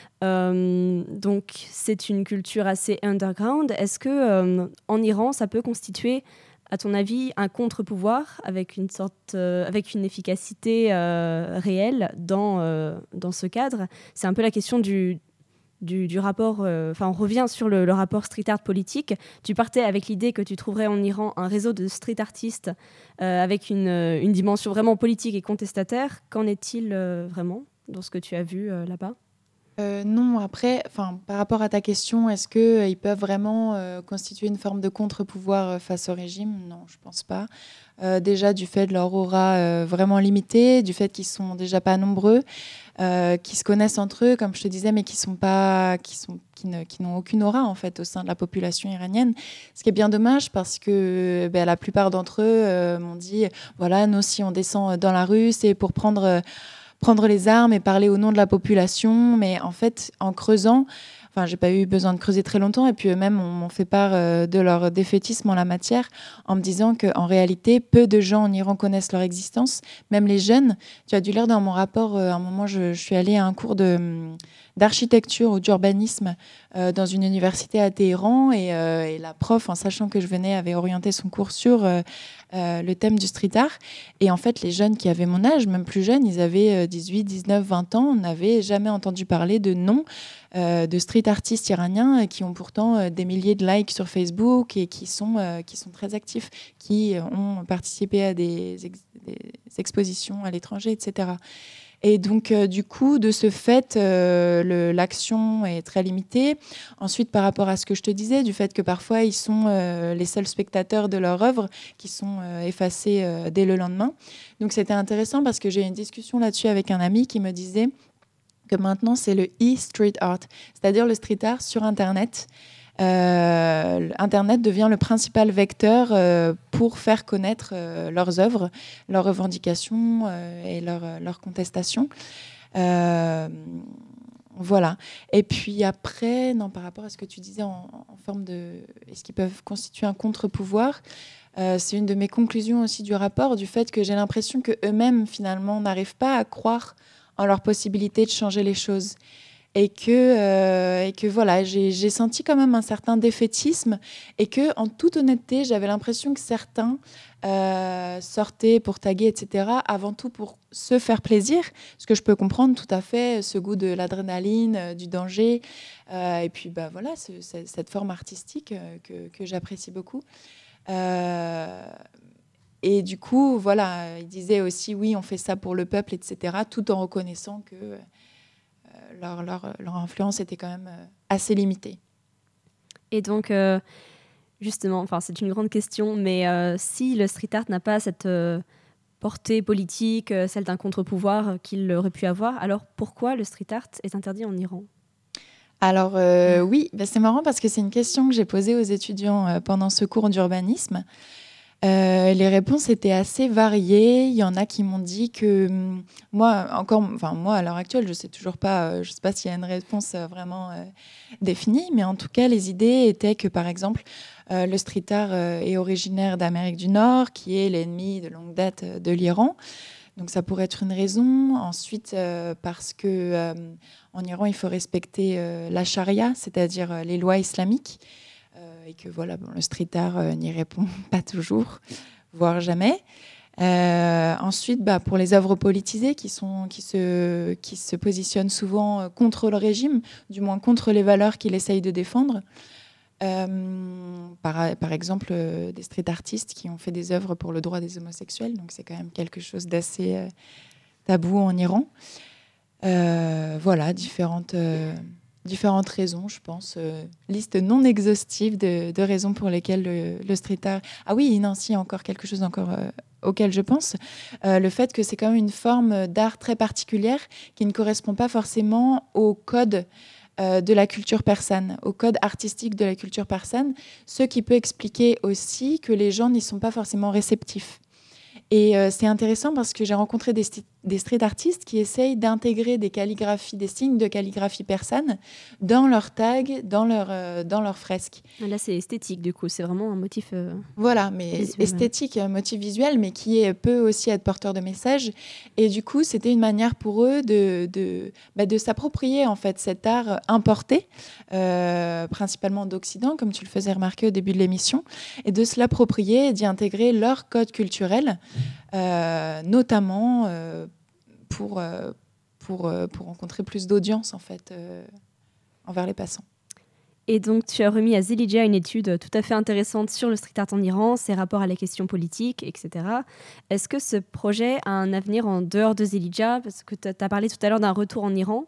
euh, donc c'est une culture assez underground. Est-ce que euh, en Iran, ça peut constituer, à ton avis, un contre-pouvoir avec une sorte, euh, avec une efficacité euh, réelle dans euh, dans ce cadre? C'est un peu la question du Du, du rapport, enfin euh, on revient sur le, le rapport street art politique. Tu partais avec l'idée que tu trouverais en Iran un réseau de street artistes euh, avec une, une dimension vraiment politique et contestataire. Qu'en est-il euh, vraiment dans ce que tu as vu euh, là-bas? Euh, non, après, par rapport à ta question, est-ce qu'ils euh, peuvent vraiment euh, constituer une forme de contre-pouvoir euh, face au régime? Non, je ne pense pas. Euh, déjà, du fait de leur aura euh, vraiment limitée, du fait qu'ils ne sont déjà pas nombreux, euh, qui se connaissent entre eux, comme je te disais, mais qui, sont pas, qui, sont, qui, ne, qui n'ont aucune aura en fait, au sein de la population iranienne. Ce qui est bien dommage parce que ben, la plupart d'entre eux euh, m'ont dit, voilà, nous, si on descend dans la rue, c'est pour prendre... Euh, prendre les armes et parler au nom de la population. Mais en fait, en creusant, enfin, j'ai pas eu besoin de creuser très longtemps. Et puis eux-mêmes m'ont fait part euh, de leur défaitisme en la matière, en me disant qu'en réalité, peu de gens en Iran connaissent leur existence, même les jeunes. Tu as dû lire dans mon rapport, euh, à un moment, je, je suis allée à un cours de, d'architecture ou d'urbanisme euh, dans une université à Téhéran. Et, euh, et la prof, en sachant que je venais, avait orienté son cours sur... Euh, Euh, le thème du street art. Et en fait, les jeunes qui avaient mon âge, même plus jeunes, ils avaient dix-huit, dix-neuf, vingt ans, n'avaient jamais entendu parler de noms euh, de street artistes iraniens qui ont pourtant euh, des milliers de likes sur Facebook et qui sont, euh, qui sont très actifs, qui ont participé à des, ex- des expositions à l'étranger, et cetera. Et donc, euh, du coup, de ce fait, euh, le, l'action est très limitée. Ensuite, par rapport à ce que je te disais, du fait que parfois, ils sont euh, les seuls spectateurs de leur œuvre qui sont euh, effacés euh, dès le lendemain. Donc, c'était intéressant parce que j'ai eu une discussion là-dessus avec un ami qui me disait que maintenant, c'est le e-street art, c'est-à-dire le street art sur Internet. Euh, Internet devient le principal vecteur euh, pour faire connaître euh, leurs œuvres, leurs revendications euh, et leurs, leurs contestations. Euh, voilà. Et puis après, non, par rapport à ce que tu disais en, en forme de... Est-ce qu'ils peuvent constituer un contre-pouvoir? euh, C'est une de mes conclusions aussi du rapport, du fait que j'ai l'impression qu'eux-mêmes, finalement, n'arrivent pas à croire en leur possibilité de changer les choses. Et que, euh, et que voilà, j'ai, j'ai senti quand même un certain défaitisme et que, en toute honnêteté, j'avais l'impression que certains euh, sortaient pour taguer, et cetera, avant tout pour se faire plaisir, ce que je peux comprendre tout à fait, ce goût de l'adrénaline, euh, du danger, euh, et puis bah, voilà, ce, ce, cette forme artistique euh, que, que j'apprécie beaucoup. Euh, et du coup, voilà, il disait aussi, oui, on fait ça pour le peuple, et cetera, tout en reconnaissant que... Leur, leur, leur influence était quand même assez limitée. Et donc, euh, justement, enfin, c'est une grande question, mais euh, si le street art n'a pas cette euh, portée politique, euh, celle d'un contre-pouvoir euh, qu'il aurait pu avoir. Alors pourquoi le street art est interdit en Iran ? Alors euh, oui, bah, c'est marrant parce que c'est une question que j'ai posée aux étudiants euh, pendant ce cours d'urbanisme. Euh, les réponses étaient assez variées. Il y en a qui m'ont dit que hum, moi, encore, enfin moi à l'heure actuelle, je sais toujours pas, euh, je sais pas s'il y a une réponse euh, vraiment euh, définie, mais en tout cas, les idées étaient que par exemple, euh, le street art euh, est originaire d'Amérique du Nord, qui est l'ennemi de longue date euh, de l'Iran. Donc ça pourrait être une raison. Ensuite, euh, parce que euh, en Iran, il faut respecter euh, la charia, c'est-à-dire euh, les lois islamiques. Euh, et que voilà, bon, le street art euh, n'y répond pas toujours, voire jamais. Euh, ensuite, bah, pour les œuvres politisées qui, sont, qui, se, qui se positionnent souvent euh, contre le régime, du moins contre les valeurs qu'il essaye de défendre. Euh, par, par exemple, euh, des street artistes qui ont fait des œuvres pour le droit des homosexuels, donc c'est quand même quelque chose d'assez euh, tabou en Iran. Euh, voilà, différentes... Euh, différentes raisons, je pense. Euh, liste non exhaustive de, de raisons pour lesquelles le, le street art... Ah oui, non, si, encore quelque chose encore, euh, auquel je pense. Euh, le fait que c'est quand même une forme d'art très particulière qui ne correspond pas forcément au code euh, de la culture persane, au code artistique de la culture persane, ce qui peut expliquer aussi que les gens n'y sont pas forcément réceptifs. Et euh, c'est intéressant parce que j'ai rencontré des, sti- des street artistes qui essayent d'intégrer des calligraphies, des signes de calligraphie persane dans leurs tags, dans leurs euh, dans leurs fresques. Là, c'est esthétique, du coup. C'est vraiment un motif euh, Voilà, mais visuel, esthétique, un motif visuel, mais qui est, peut aussi être porteur de messages. Et du coup, c'était une manière pour eux de, de, bah, de s'approprier en fait cet art importé, euh, principalement d'Occident, comme tu le faisais remarquer au début de l'émission, et de se l'approprier et d'y intégrer leur code culturel. Euh, notamment euh, pour, euh, pour, euh, pour rencontrer plus d'audience en fait, euh, envers les passants. Et donc, tu as remis à Zelidja une étude tout à fait intéressante sur le street art en Iran, ses rapports à la question politique, et cetera. Est-ce que ce projet a un avenir en dehors de Zelidja ? Parce que tu as parlé tout à l'heure d'un retour en Iran.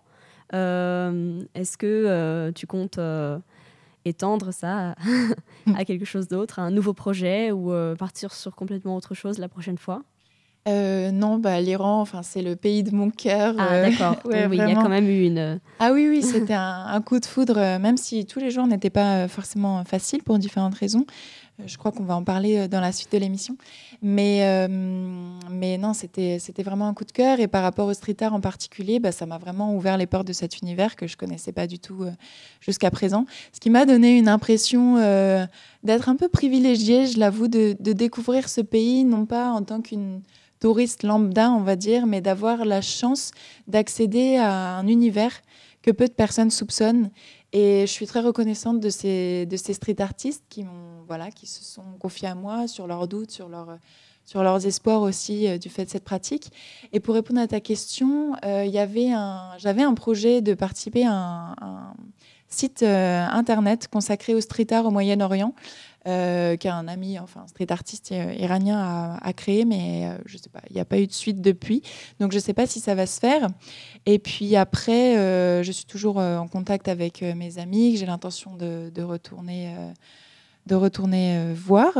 Euh, est-ce que euh, tu comptes euh, étendre ça à quelque chose d'autre, à un nouveau projet, ou euh, partir sur complètement autre chose la prochaine fois ? Euh, non, bah, l'Iran, enfin, c'est le pays de mon cœur. Ah, euh, d'accord. ouais, Donc, oui, il y a quand même eu une... Ah oui, oui, c'était un, un coup de foudre, euh, même si tous les jours n'étaient pas euh, forcément faciles pour différentes raisons. Euh, je crois qu'on va en parler euh, dans la suite de l'émission. Mais, euh, mais non, c'était, c'était vraiment un coup de cœur. Et par rapport au street art en particulier, bah, ça m'a vraiment ouvert les portes de cet univers que je ne connaissais pas du tout euh, jusqu'à présent. Ce qui m'a donné une impression euh, d'être un peu privilégiée, je l'avoue, de, de découvrir ce pays, non pas en tant qu'une touriste lambda, on va dire, mais d'avoir la chance d'accéder à un univers que peu de personnes soupçonnent. Et je suis très reconnaissante de ces, de ces street artistes qui, m'ont, voilà, qui se sont confiés à moi sur leurs doutes, sur, leur, sur leurs espoirs aussi euh, du fait de cette pratique. Et pour répondre à ta question, euh, y avait un, j'avais un projet de participer à un, un site euh, internet consacré au street art au Moyen-Orient, Euh, qu'un ami, enfin un street artiste euh, iranien a, a créé, mais euh, je sais pas, il n'y a pas eu de suite depuis. Donc je ne sais pas si ça va se faire. Et puis après, euh, je suis toujours euh, en contact avec euh, mes amis, que j'ai l'intention de, de retourner, euh, de retourner euh, voir.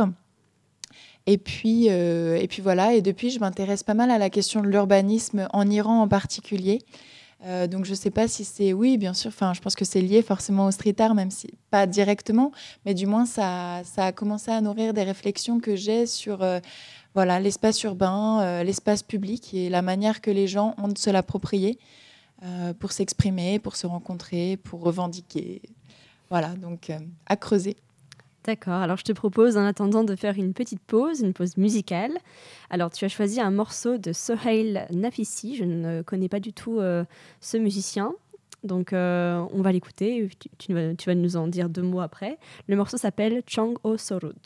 Et puis, euh, et puis voilà, et depuis, je m'intéresse pas mal à la question de l'urbanisme en Iran en particulier. Euh, donc je ne sais pas si c'est... Oui, bien sûr, je pense que c'est lié forcément au street art, même si pas directement, mais du moins ça, ça a commencé à nourrir des réflexions que j'ai sur euh, voilà, l'espace urbain, euh, l'espace public et la manière que les gens ont de se l'approprier euh, pour s'exprimer, pour se rencontrer, pour revendiquer. Voilà, donc euh, à creuser. D'accord, alors je te propose en attendant de faire une petite pause, une pause musicale. Alors tu as choisi un morceau de Sohail Nafisi, je ne connais pas du tout euh, ce musicien, donc euh, on va l'écouter, tu, tu, vas, tu vas nous en dire deux mots après. Le morceau s'appelle Chang O Sorud.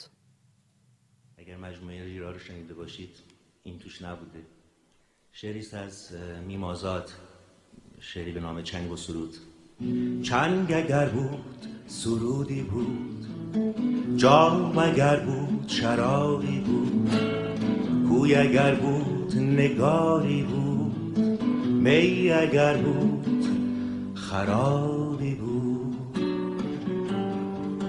اگر مجموعه ریرا رو شنیده باشید این توش نبوده شعری است از میم آزاد شعری به نام چنگ و سرود چنگ اگر بود سرودی بود جام اگر بود شرابی بود کوی اگر بود نگاری بود می اگر بود خرابی بود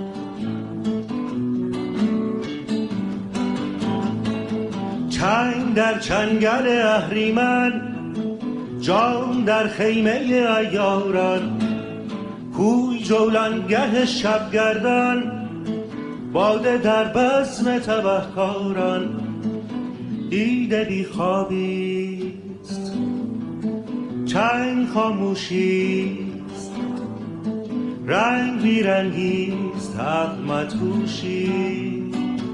چنگ در چنگل اهریمن، جام در خیمه عیاران، کوی جولانگه شبگردان، باده در بزم تبهکاران. دیده بی خوابیست، چنگ خاموشیست، رنگ بی رنگیست، عقل مدهوشیست.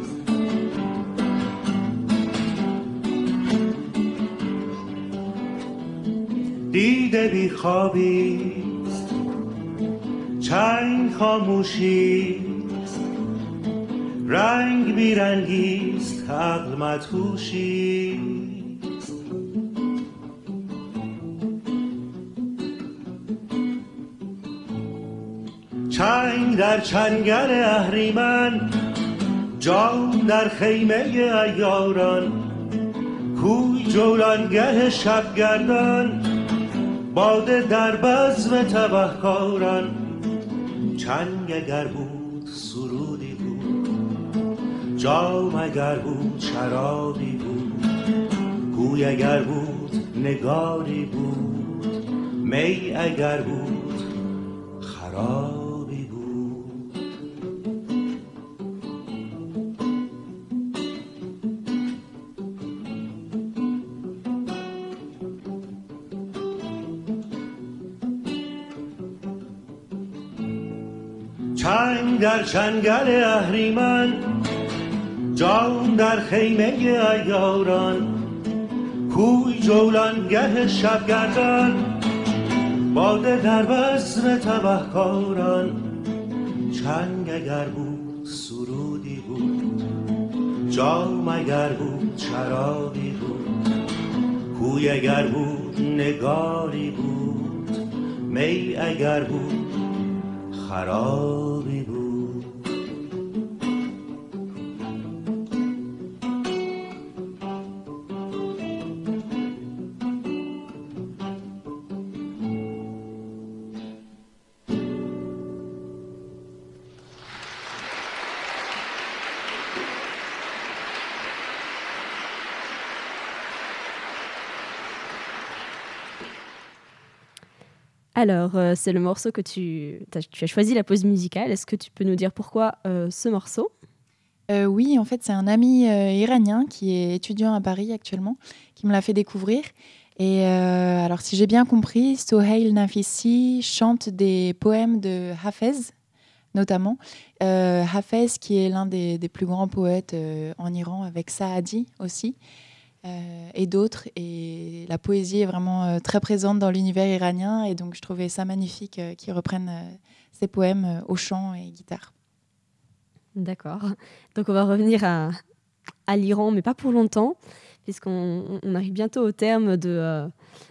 دیده بی خوابیست، چنگ خاموشیست، رنگ بی رنگیست، عقل مدهوشیست. چنگ در چنگل اهریمن، جام در خیمه عیاران، کوی جولانگه شبگردان، باده در بزم تبهکاران. چنگ اگر بود سرودی بود، جام اگر بود شرابی بود، کوی اگر بود نگاری بود، می اگر بود خرابی بود. چنگ در چنگل اهریمن، جام در خیمه عیاران، کوی جولانگه شبگردان، باده در بزم تبهکاران. چنگ اگر بود سرودی بود، جام اگر بود شرابی بود، کوی اگر بود نگاری بود، می اگر بود خرابی بود. Alors, euh, c'est le morceau que tu, t'as, tu as choisi, la pause musicale. Est-ce que tu peux nous dire pourquoi euh, ce morceau ? euh, Oui, en fait, c'est un ami euh, iranien qui est étudiant à Paris actuellement, qui me l'a fait découvrir. Et euh, alors, si j'ai bien compris, Sohail Nafisi chante des poèmes de Hafez, notamment. Euh, Hafez, qui est l'un des, des plus grands poètes euh, en Iran, avec Saadi aussi. Euh, et d'autres, et la poésie est vraiment euh, très présente dans l'univers iranien, et donc je trouvais ça magnifique euh, qu'ils reprennent euh, ces poèmes euh, au chant et guitare. D'accord. Donc on va revenir à, à l'Iran, mais pas pour longtemps, puisqu'on on arrive bientôt au terme de, euh,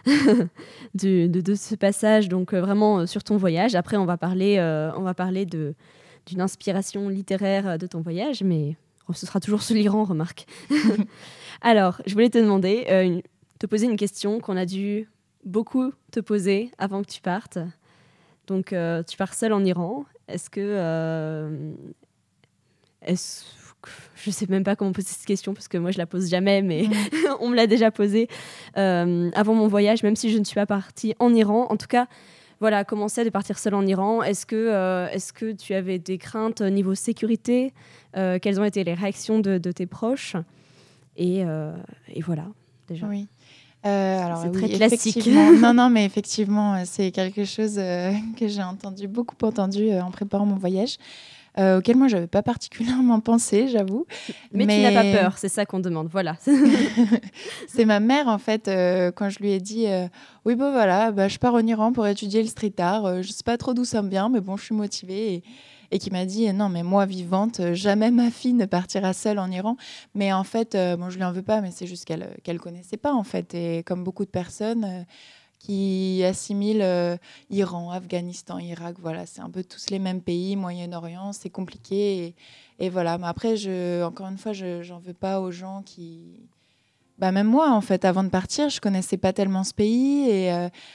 de, de, de ce passage, donc euh, vraiment euh, sur ton voyage. Après, on va parler, euh, on va parler de, d'une inspiration littéraire de ton voyage, mais ce sera toujours sur l'Iran, remarque. Alors, je voulais te demander, euh, une, te poser une question qu'on a dû beaucoup te poser avant que tu partes. Donc, euh, tu pars seule en Iran. Est-ce que... Euh, est-ce, je ne sais même pas comment poser cette question, parce que moi, je ne la pose jamais, mais mmh. on me l'a déjà posée euh, avant mon voyage, même si je ne suis pas partie en Iran. En tout cas, voilà, comment c'est de partir seule en Iran ? Est-ce que, euh, est-ce que tu avais des craintes niveau sécurité ? euh, Quelles ont été les réactions de, de tes proches ? Et, euh, et voilà, déjà. Oui. Euh, alors, c'est oui, très classique. Non, non, mais effectivement, c'est quelque chose euh, que j'ai entendu, beaucoup entendu euh, en préparant mon voyage, euh, auquel moi, je n'avais pas particulièrement pensé, j'avoue. Mais, mais tu n'as pas peur, c'est ça qu'on demande, voilà. C'est ma mère, en fait, euh, quand je lui ai dit euh, « Oui, bah voilà, bah, je pars en Iran pour étudier le street art, euh, je ne sais pas trop d'où ça me vient, mais bon, je suis motivée. » et, et qui m'a dit « Non, mais moi, vivante, jamais ma fille ne partira seule en Iran. » Mais en fait, euh, bon, je ne lui en veux pas, mais c'est juste qu'elle ne connaissait pas, en fait. Et comme beaucoup de personnes euh, qui assimilent euh, Iran, Afghanistan, Irak, voilà, c'est un peu tous les mêmes pays, Moyen-Orient, c'est compliqué. Et, et voilà, mais après, je, encore une fois, je n'en veux pas aux gens qui... Bah, même moi, en fait, avant de partir, je ne connaissais pas tellement ce pays. Et... Euh,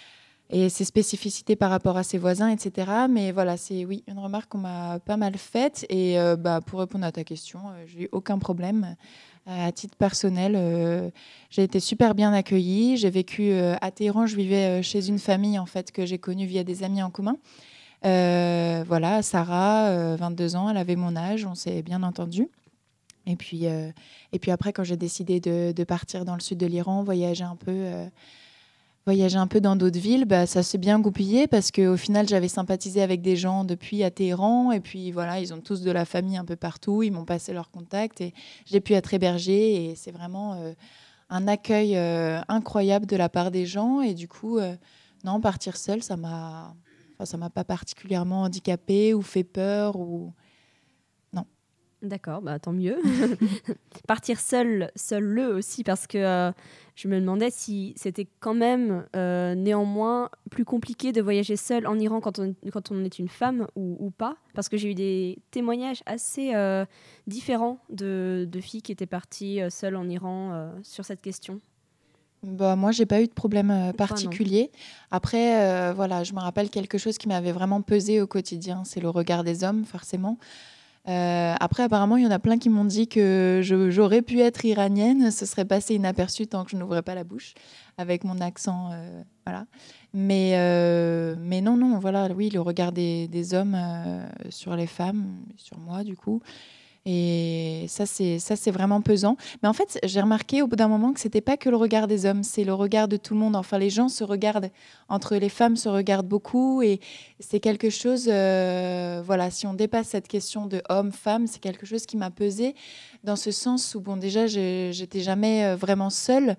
et ses spécificités par rapport à ses voisins, et cetera. Mais voilà, c'est oui, une remarque qu'on m'a pas mal faite. Et euh, bah, pour répondre à ta question, euh, j'ai eu aucun problème. Euh, à titre personnel, euh, j'ai été super bien accueillie. J'ai vécu euh, à Téhéran, je vivais euh, chez une famille en fait, que j'ai connue via des amis en commun. Euh, voilà, Sarah, euh, vingt-deux ans, elle avait mon âge, on s'est bien entendu. Et puis, euh, et puis après, quand j'ai décidé de, de partir dans le sud de l'Iran, voyager un peu... Euh, voyager un peu dans d'autres villes, bah, ça s'est bien goupillé parce qu'au final, j'avais sympathisé avec des gens depuis à Téhéran. Et puis voilà, ils ont tous de la famille un peu partout. Ils m'ont passé leurs contacts et j'ai pu être hébergée. Et c'est vraiment euh, un accueil euh, incroyable de la part des gens. Et du coup, euh, non, partir seule, ça m'a, enfin, ça m'a pas particulièrement handicapée ou fait peur. Ou... Non. D'accord, bah, tant mieux. Partir seul, seul le aussi, parce que euh, je me demandais si c'était quand même euh, néanmoins plus compliqué de voyager seul en Iran quand on, quand on est une femme ou, ou pas, parce que j'ai eu des témoignages assez euh, différents de, de filles qui étaient parties euh, seules en Iran euh, sur cette question. Bah, moi, j'ai pas eu de problème euh, particulier. Après, euh, voilà, je me rappelle quelque chose qui m'avait vraiment pesé au quotidien, c'est le regard des hommes, forcément. Euh, après, apparemment, il y en a plein qui m'ont dit que je, j'aurais pu être iranienne, ce serait passé inaperçu tant que je n'ouvrais pas la bouche avec mon accent, euh, voilà. Mais, euh, mais non, non, voilà, oui, le regard des, des hommes euh, sur les femmes, sur moi, du coup. Et ça, c'est, ça, c'est vraiment pesant. Mais en fait, j'ai remarqué au bout d'un moment que c'était pas que le regard des hommes, c'est le regard de tout le monde. Enfin, les gens se regardent, entre les femmes se regardent beaucoup. Et c'est quelque chose, euh, voilà, si on dépasse cette question de homme-femme, c'est quelque chose qui m'a pesé dans ce sens où, bon, déjà, je, j'étais jamais vraiment seule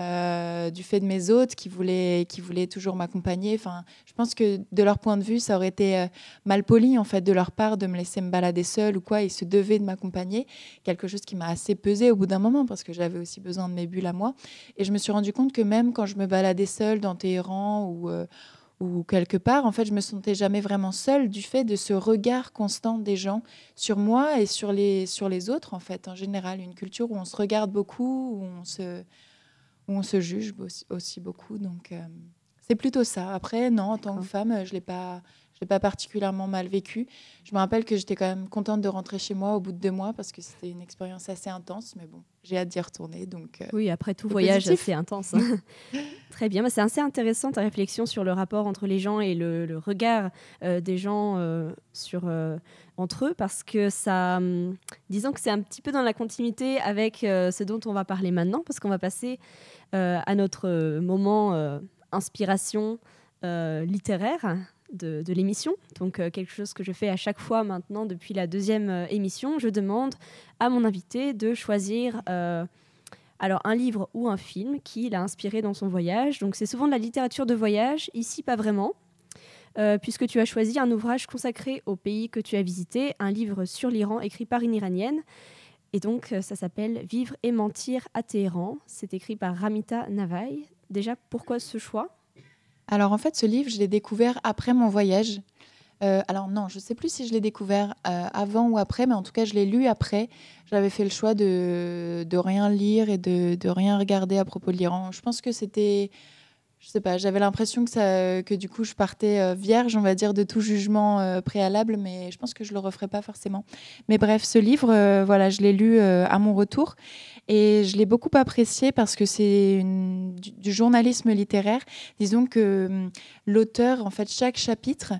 euh, du fait de mes hôtes qui voulaient, qui voulaient toujours m'accompagner. Enfin, je pense que de leur point de vue, ça aurait été euh, mal poli, en fait, de leur part de me laisser me balader seule ou quoi. Ils se devaient de m'accompagner, quelque chose qui m'a assez pesé au bout d'un moment parce que j'avais aussi besoin de mes bulles à moi. Et je me suis rendu compte que même quand je me baladais seule dans Téhéran ou, euh, ou quelque part, en fait, je me sentais jamais vraiment seule du fait de ce regard constant des gens sur moi et sur les, sur les autres, en fait, en général. Une culture où on se regarde beaucoup, où on se, où on se juge aussi, aussi beaucoup. Donc, euh, c'est plutôt ça. Après, non, en tant que femme, je l'ai pas... Je l'ai pas particulièrement mal vécu. Je me rappelle que j'étais quand même contente de rentrer chez moi au bout de deux mois parce que c'était une expérience assez intense. Mais bon, j'ai hâte d'y retourner. Donc, euh, oui, après tout voyage, positif. C'est intense. Hein. Très bien. C'est assez intéressant ta réflexion sur le rapport entre les gens et le, le regard euh, des gens euh, sur, euh, entre eux parce que ça, hum, disons que c'est un petit peu dans la continuité avec euh, ce dont on va parler maintenant parce qu'on va passer euh, à notre euh, moment euh, inspiration euh, littéraire. De, de l'émission, donc euh, quelque chose que je fais à chaque fois maintenant depuis la deuxième euh, émission. Je demande à mon invité de choisir euh, alors un livre ou un film qui l'a inspiré dans son voyage. Donc c'est souvent de la littérature de voyage, ici pas vraiment, euh, puisque tu as choisi un ouvrage consacré au pays que tu as visité, un livre sur l'Iran écrit par une Iranienne. Et donc ça s'appelle « Vivre et mentir à Téhéran ». C'est écrit par Ramita Navaï. Déjà, pourquoi ce choix ? Alors en fait, ce livre, je l'ai découvert après mon voyage. Euh, alors non, je ne sais plus si je l'ai découvert euh, avant ou après, mais en tout cas, je l'ai lu après. J'avais fait le choix de, de rien lire et de, de rien regarder à propos de l'Iran. Je pense que c'était... Je sais pas, j'avais l'impression que, ça, que du coup, je partais euh, vierge, on va dire, de tout jugement euh, préalable, mais je pense que je le referai pas forcément. Mais bref, ce livre, euh, voilà, je l'ai lu euh, à mon retour et je l'ai beaucoup apprécié parce que c'est une, du, du journalisme littéraire. Disons que hum, l'auteur, en fait, chaque chapitre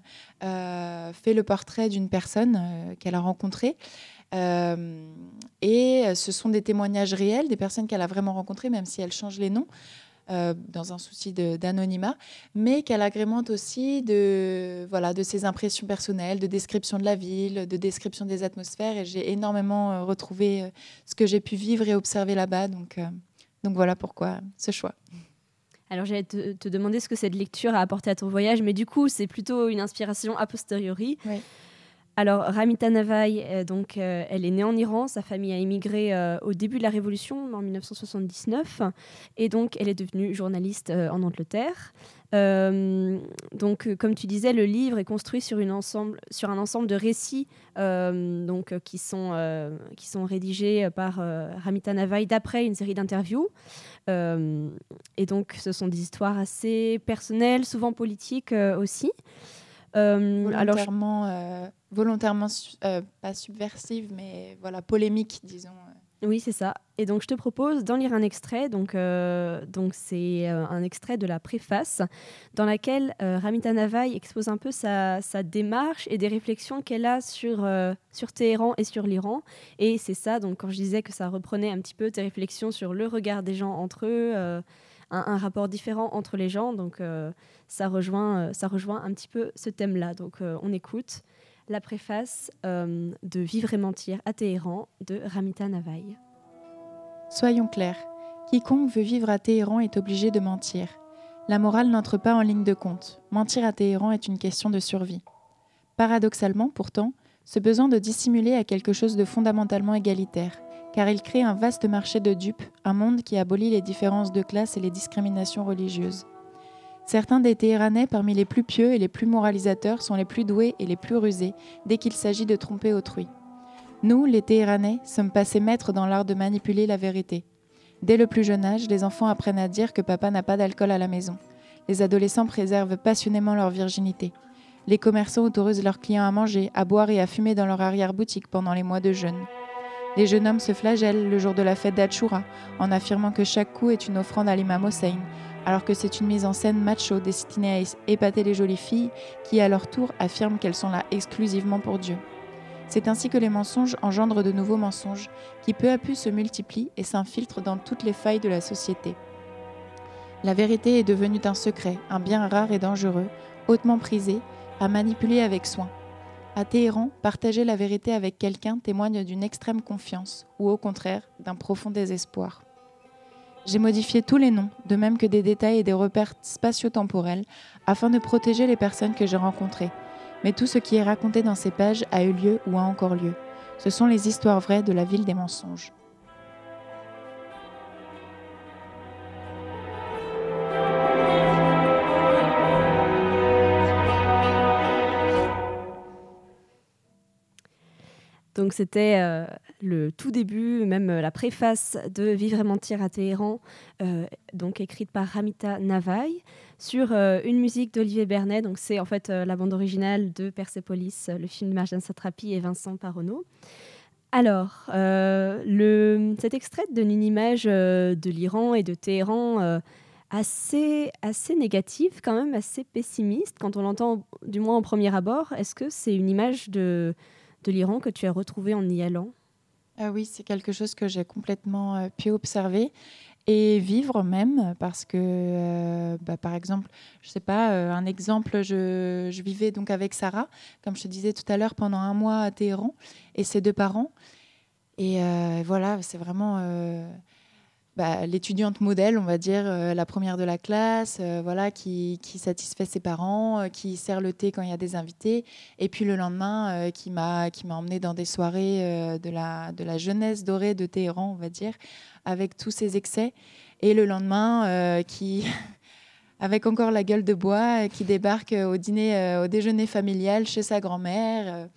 euh, fait le portrait d'une personne euh, qu'elle a rencontrée. Euh, et ce sont des témoignages réels, des personnes qu'elle a vraiment rencontrées, même si elle change les noms. Euh, dans un souci de, d'anonymat, mais qu'elle agrémente aussi de, voilà, de ses impressions personnelles, de description de la ville, de description des atmosphères. Et j'ai énormément euh, retrouvé euh, ce que j'ai pu vivre et observer là-bas. Donc, euh, donc voilà pourquoi ce choix. Alors j'allais te, te demander ce que cette lecture a apporté à ton voyage, mais du coup, c'est plutôt une inspiration a posteriori. Oui. Alors, Ramita Navai, euh, donc, euh, elle est née en Iran. Sa famille a émigré euh, au début de la Révolution, en dix-neuf cent soixante-dix-neuf. Et donc, elle est devenue journaliste euh, en Angleterre. Euh, donc, euh, comme tu disais, le livre est construit sur, une ensemble, sur un ensemble de récits euh, donc, euh, qui, sont, euh, qui sont rédigés par euh, Ramita Navai d'après une série d'interviews. Euh, et donc, ce sont des histoires assez personnelles, souvent politiques euh, aussi. Euh, volontairement, alors, je... euh, volontairement euh, pas subversive, mais voilà, polémique, disons. Oui, c'est ça. Et donc, je te propose d'en lire un extrait. Donc, euh, donc c'est euh, un extrait de la préface dans laquelle euh, Ramita Navai expose un peu sa, sa démarche et des réflexions qu'elle a sur, euh, sur Téhéran et sur l'Iran. Et c'est ça, donc, quand je disais que ça reprenait un petit peu tes réflexions sur le regard des gens entre eux, euh, un, un rapport différent entre les gens. Donc, euh, ça, rejoint, euh, ça rejoint un petit peu ce thème-là. Donc, euh, on écoute la préface euh, de Vivre et mentir à Téhéran de Ramita Navai. Soyons clairs, quiconque veut vivre à Téhéran est obligé de mentir. La morale n'entre pas en ligne de compte. Mentir à Téhéran est une question de survie. Paradoxalement, pourtant, ce besoin de dissimuler a quelque chose de fondamentalement égalitaire, car il crée un vaste marché de dupes, un monde qui abolit les différences de classe et les discriminations religieuses. Certains des Téhéranais, parmi les plus pieux et les plus moralisateurs, sont les plus doués et les plus rusés dès qu'il s'agit de tromper autrui. Nous, les Téhéranais, sommes passés maîtres dans l'art de manipuler la vérité. Dès le plus jeune âge, les enfants apprennent à dire que papa n'a pas d'alcool à la maison. Les adolescents préservent passionnément leur virginité. Les commerçants autorisent leurs clients à manger, à boire et à fumer dans leur arrière-boutique pendant les mois de jeûne. Les jeunes hommes se flagellent le jour de la fête d'Achoura en affirmant que chaque coup est une offrande à l'imam Hossein, alors que c'est une mise en scène macho destinée à épater les jolies filles qui, à leur tour, affirment qu'elles sont là exclusivement pour Dieu. C'est ainsi que les mensonges engendrent de nouveaux mensonges qui peu à peu se multiplient et s'infiltrent dans toutes les failles de la société. La vérité est devenue un secret, un bien rare et dangereux, hautement prisé, à manipuler avec soin. À Téhéran, partager la vérité avec quelqu'un témoigne d'une extrême confiance ou au contraire d'un profond désespoir. J'ai modifié tous les noms, de même que des détails et des repères spatio-temporels, afin de protéger les personnes que j'ai rencontrées. Mais tout ce qui est raconté dans ces pages a eu lieu ou a encore lieu. Ce sont les histoires vraies de la ville des mensonges. Donc c'était euh, le tout début, même euh, la préface de Vivre et mentir à Téhéran, euh, donc écrite par Ramita Navai, sur euh, une musique d'Olivier Bernet. Donc c'est en fait euh, la bande originale de Persepolis, le film de Marjane Satrapi et Vincent Parronneau. Alors, euh, le, cet extrait donne une image euh, de l'Iran et de Téhéran euh, assez, assez négative, quand même assez pessimiste, quand on l'entend du moins au premier abord. Est-ce que c'est une image de... de l'Iran que tu as retrouvé en y allant? Ah oui, c'est quelque chose que j'ai complètement euh, pu observer et vivre même, parce que, euh, bah, par exemple, je sais pas, euh, un exemple, je, je vivais donc avec Sarah, comme je te disais tout à l'heure, pendant un mois à Téhéran, et ses deux parents. Et euh, voilà, c'est vraiment... Euh, Bah, l'étudiante modèle, on va dire, euh, la première de la classe, euh, voilà, qui, qui satisfait ses parents, euh, qui sert le thé quand il y a des invités. Et puis le lendemain, euh, qui m'a qui m'a emmenée dans des soirées euh, de, la, de la jeunesse dorée de Téhéran, on va dire, avec tous ses excès. Et le lendemain, euh, qui... avec encore la gueule de bois, euh, qui débarque au dîner, euh, au déjeuner familial chez sa grand-mère, euh,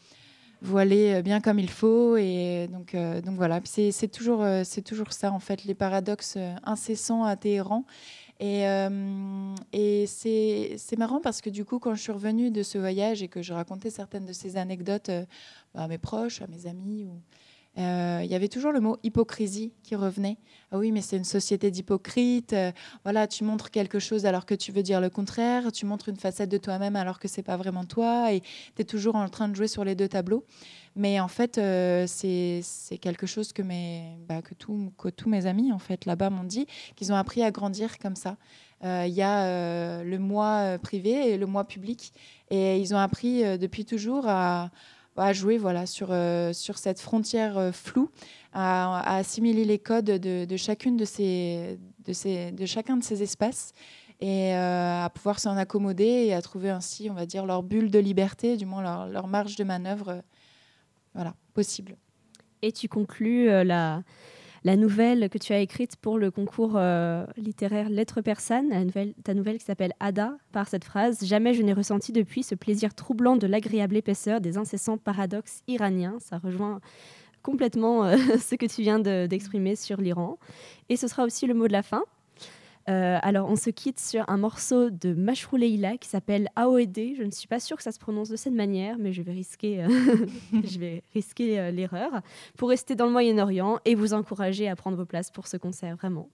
voilé bien comme il faut. Et donc, euh, donc voilà, c'est, c'est, toujours, euh, c'est toujours ça, en fait, les paradoxes incessants à Téhéran. Et, euh, et c'est, c'est marrant parce que du coup, quand je suis revenue de ce voyage et que je racontais certaines de ces anecdotes euh, à mes proches, à mes amis, ou... Euh, il y avait toujours le mot hypocrisie qui revenait. Ah oui, mais c'est une société d'hypocrites. Euh, voilà, tu montres quelque chose alors que tu veux dire le contraire. Tu montres une facette de toi-même alors que c'est pas vraiment toi. Et tu es toujours en train de jouer sur les deux tableaux. Mais en fait, euh, c'est, c'est quelque chose que, mes, bah, que, tout, que tous mes amis en fait, là-bas m'ont dit, qu'ils ont appris à grandir comme ça. Il euh, y a euh, le moi privé et le moi public. Et ils ont appris euh, depuis toujours à... à jouer voilà, sur, euh, sur cette frontière euh, floue, à, à assimiler les codes de, de, chacune de, ces, de, ces, de chacun de ces espaces et euh, à pouvoir s'en accommoder et à trouver ainsi, on va dire, leur bulle de liberté, du moins leur, leur marge de manœuvre euh, voilà, possible. Et tu conclus euh, la, la nouvelle que tu as écrite pour le concours euh, littéraire Lettres persanes, la nouvelle, ta nouvelle qui s'appelle Ada, par cette phrase « Jamais je n'ai ressenti depuis ce plaisir troublant de l'agréable épaisseur des incessants paradoxes iraniens ». Ça rejoint complètement euh, ce que tu viens de, d'exprimer sur l'Iran. Et ce sera aussi le mot de la fin. Euh, alors, on se quitte sur un morceau de Mashrou Leila qui s'appelle Aoédé. Je ne suis pas sûre que ça se prononce de cette manière, mais je vais risquer, euh, je vais risquer euh, l'erreur pour rester dans le Moyen-Orient et vous encourager à prendre vos places pour ce concert, vraiment.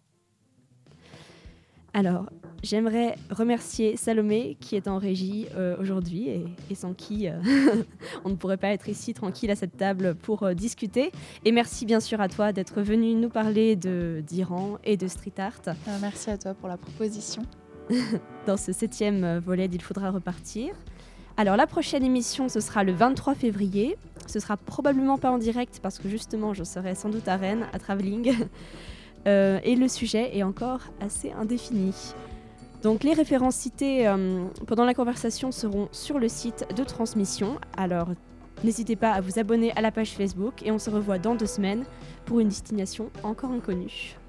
Alors, j'aimerais remercier Salomé qui est en régie euh, aujourd'hui et, et sans qui euh, on ne pourrait pas être ici tranquille à cette table pour euh, discuter. Et merci bien sûr à toi d'être venu nous parler de, d'Iran et de street art. Euh, merci à toi pour la proposition. Dans ce septième volet d'Il faudra repartir. Alors la prochaine émission, ce sera le vingt-trois février. Ce sera probablement pas en direct parce que justement je serai sans doute à Rennes, à Travelling. Euh, et le sujet est encore assez indéfini. Donc les références citées euh, pendant la conversation seront sur le site de transmission. Alors n'hésitez pas à vous abonner à la page Facebook et on se revoit dans deux semaines pour une destination encore inconnue.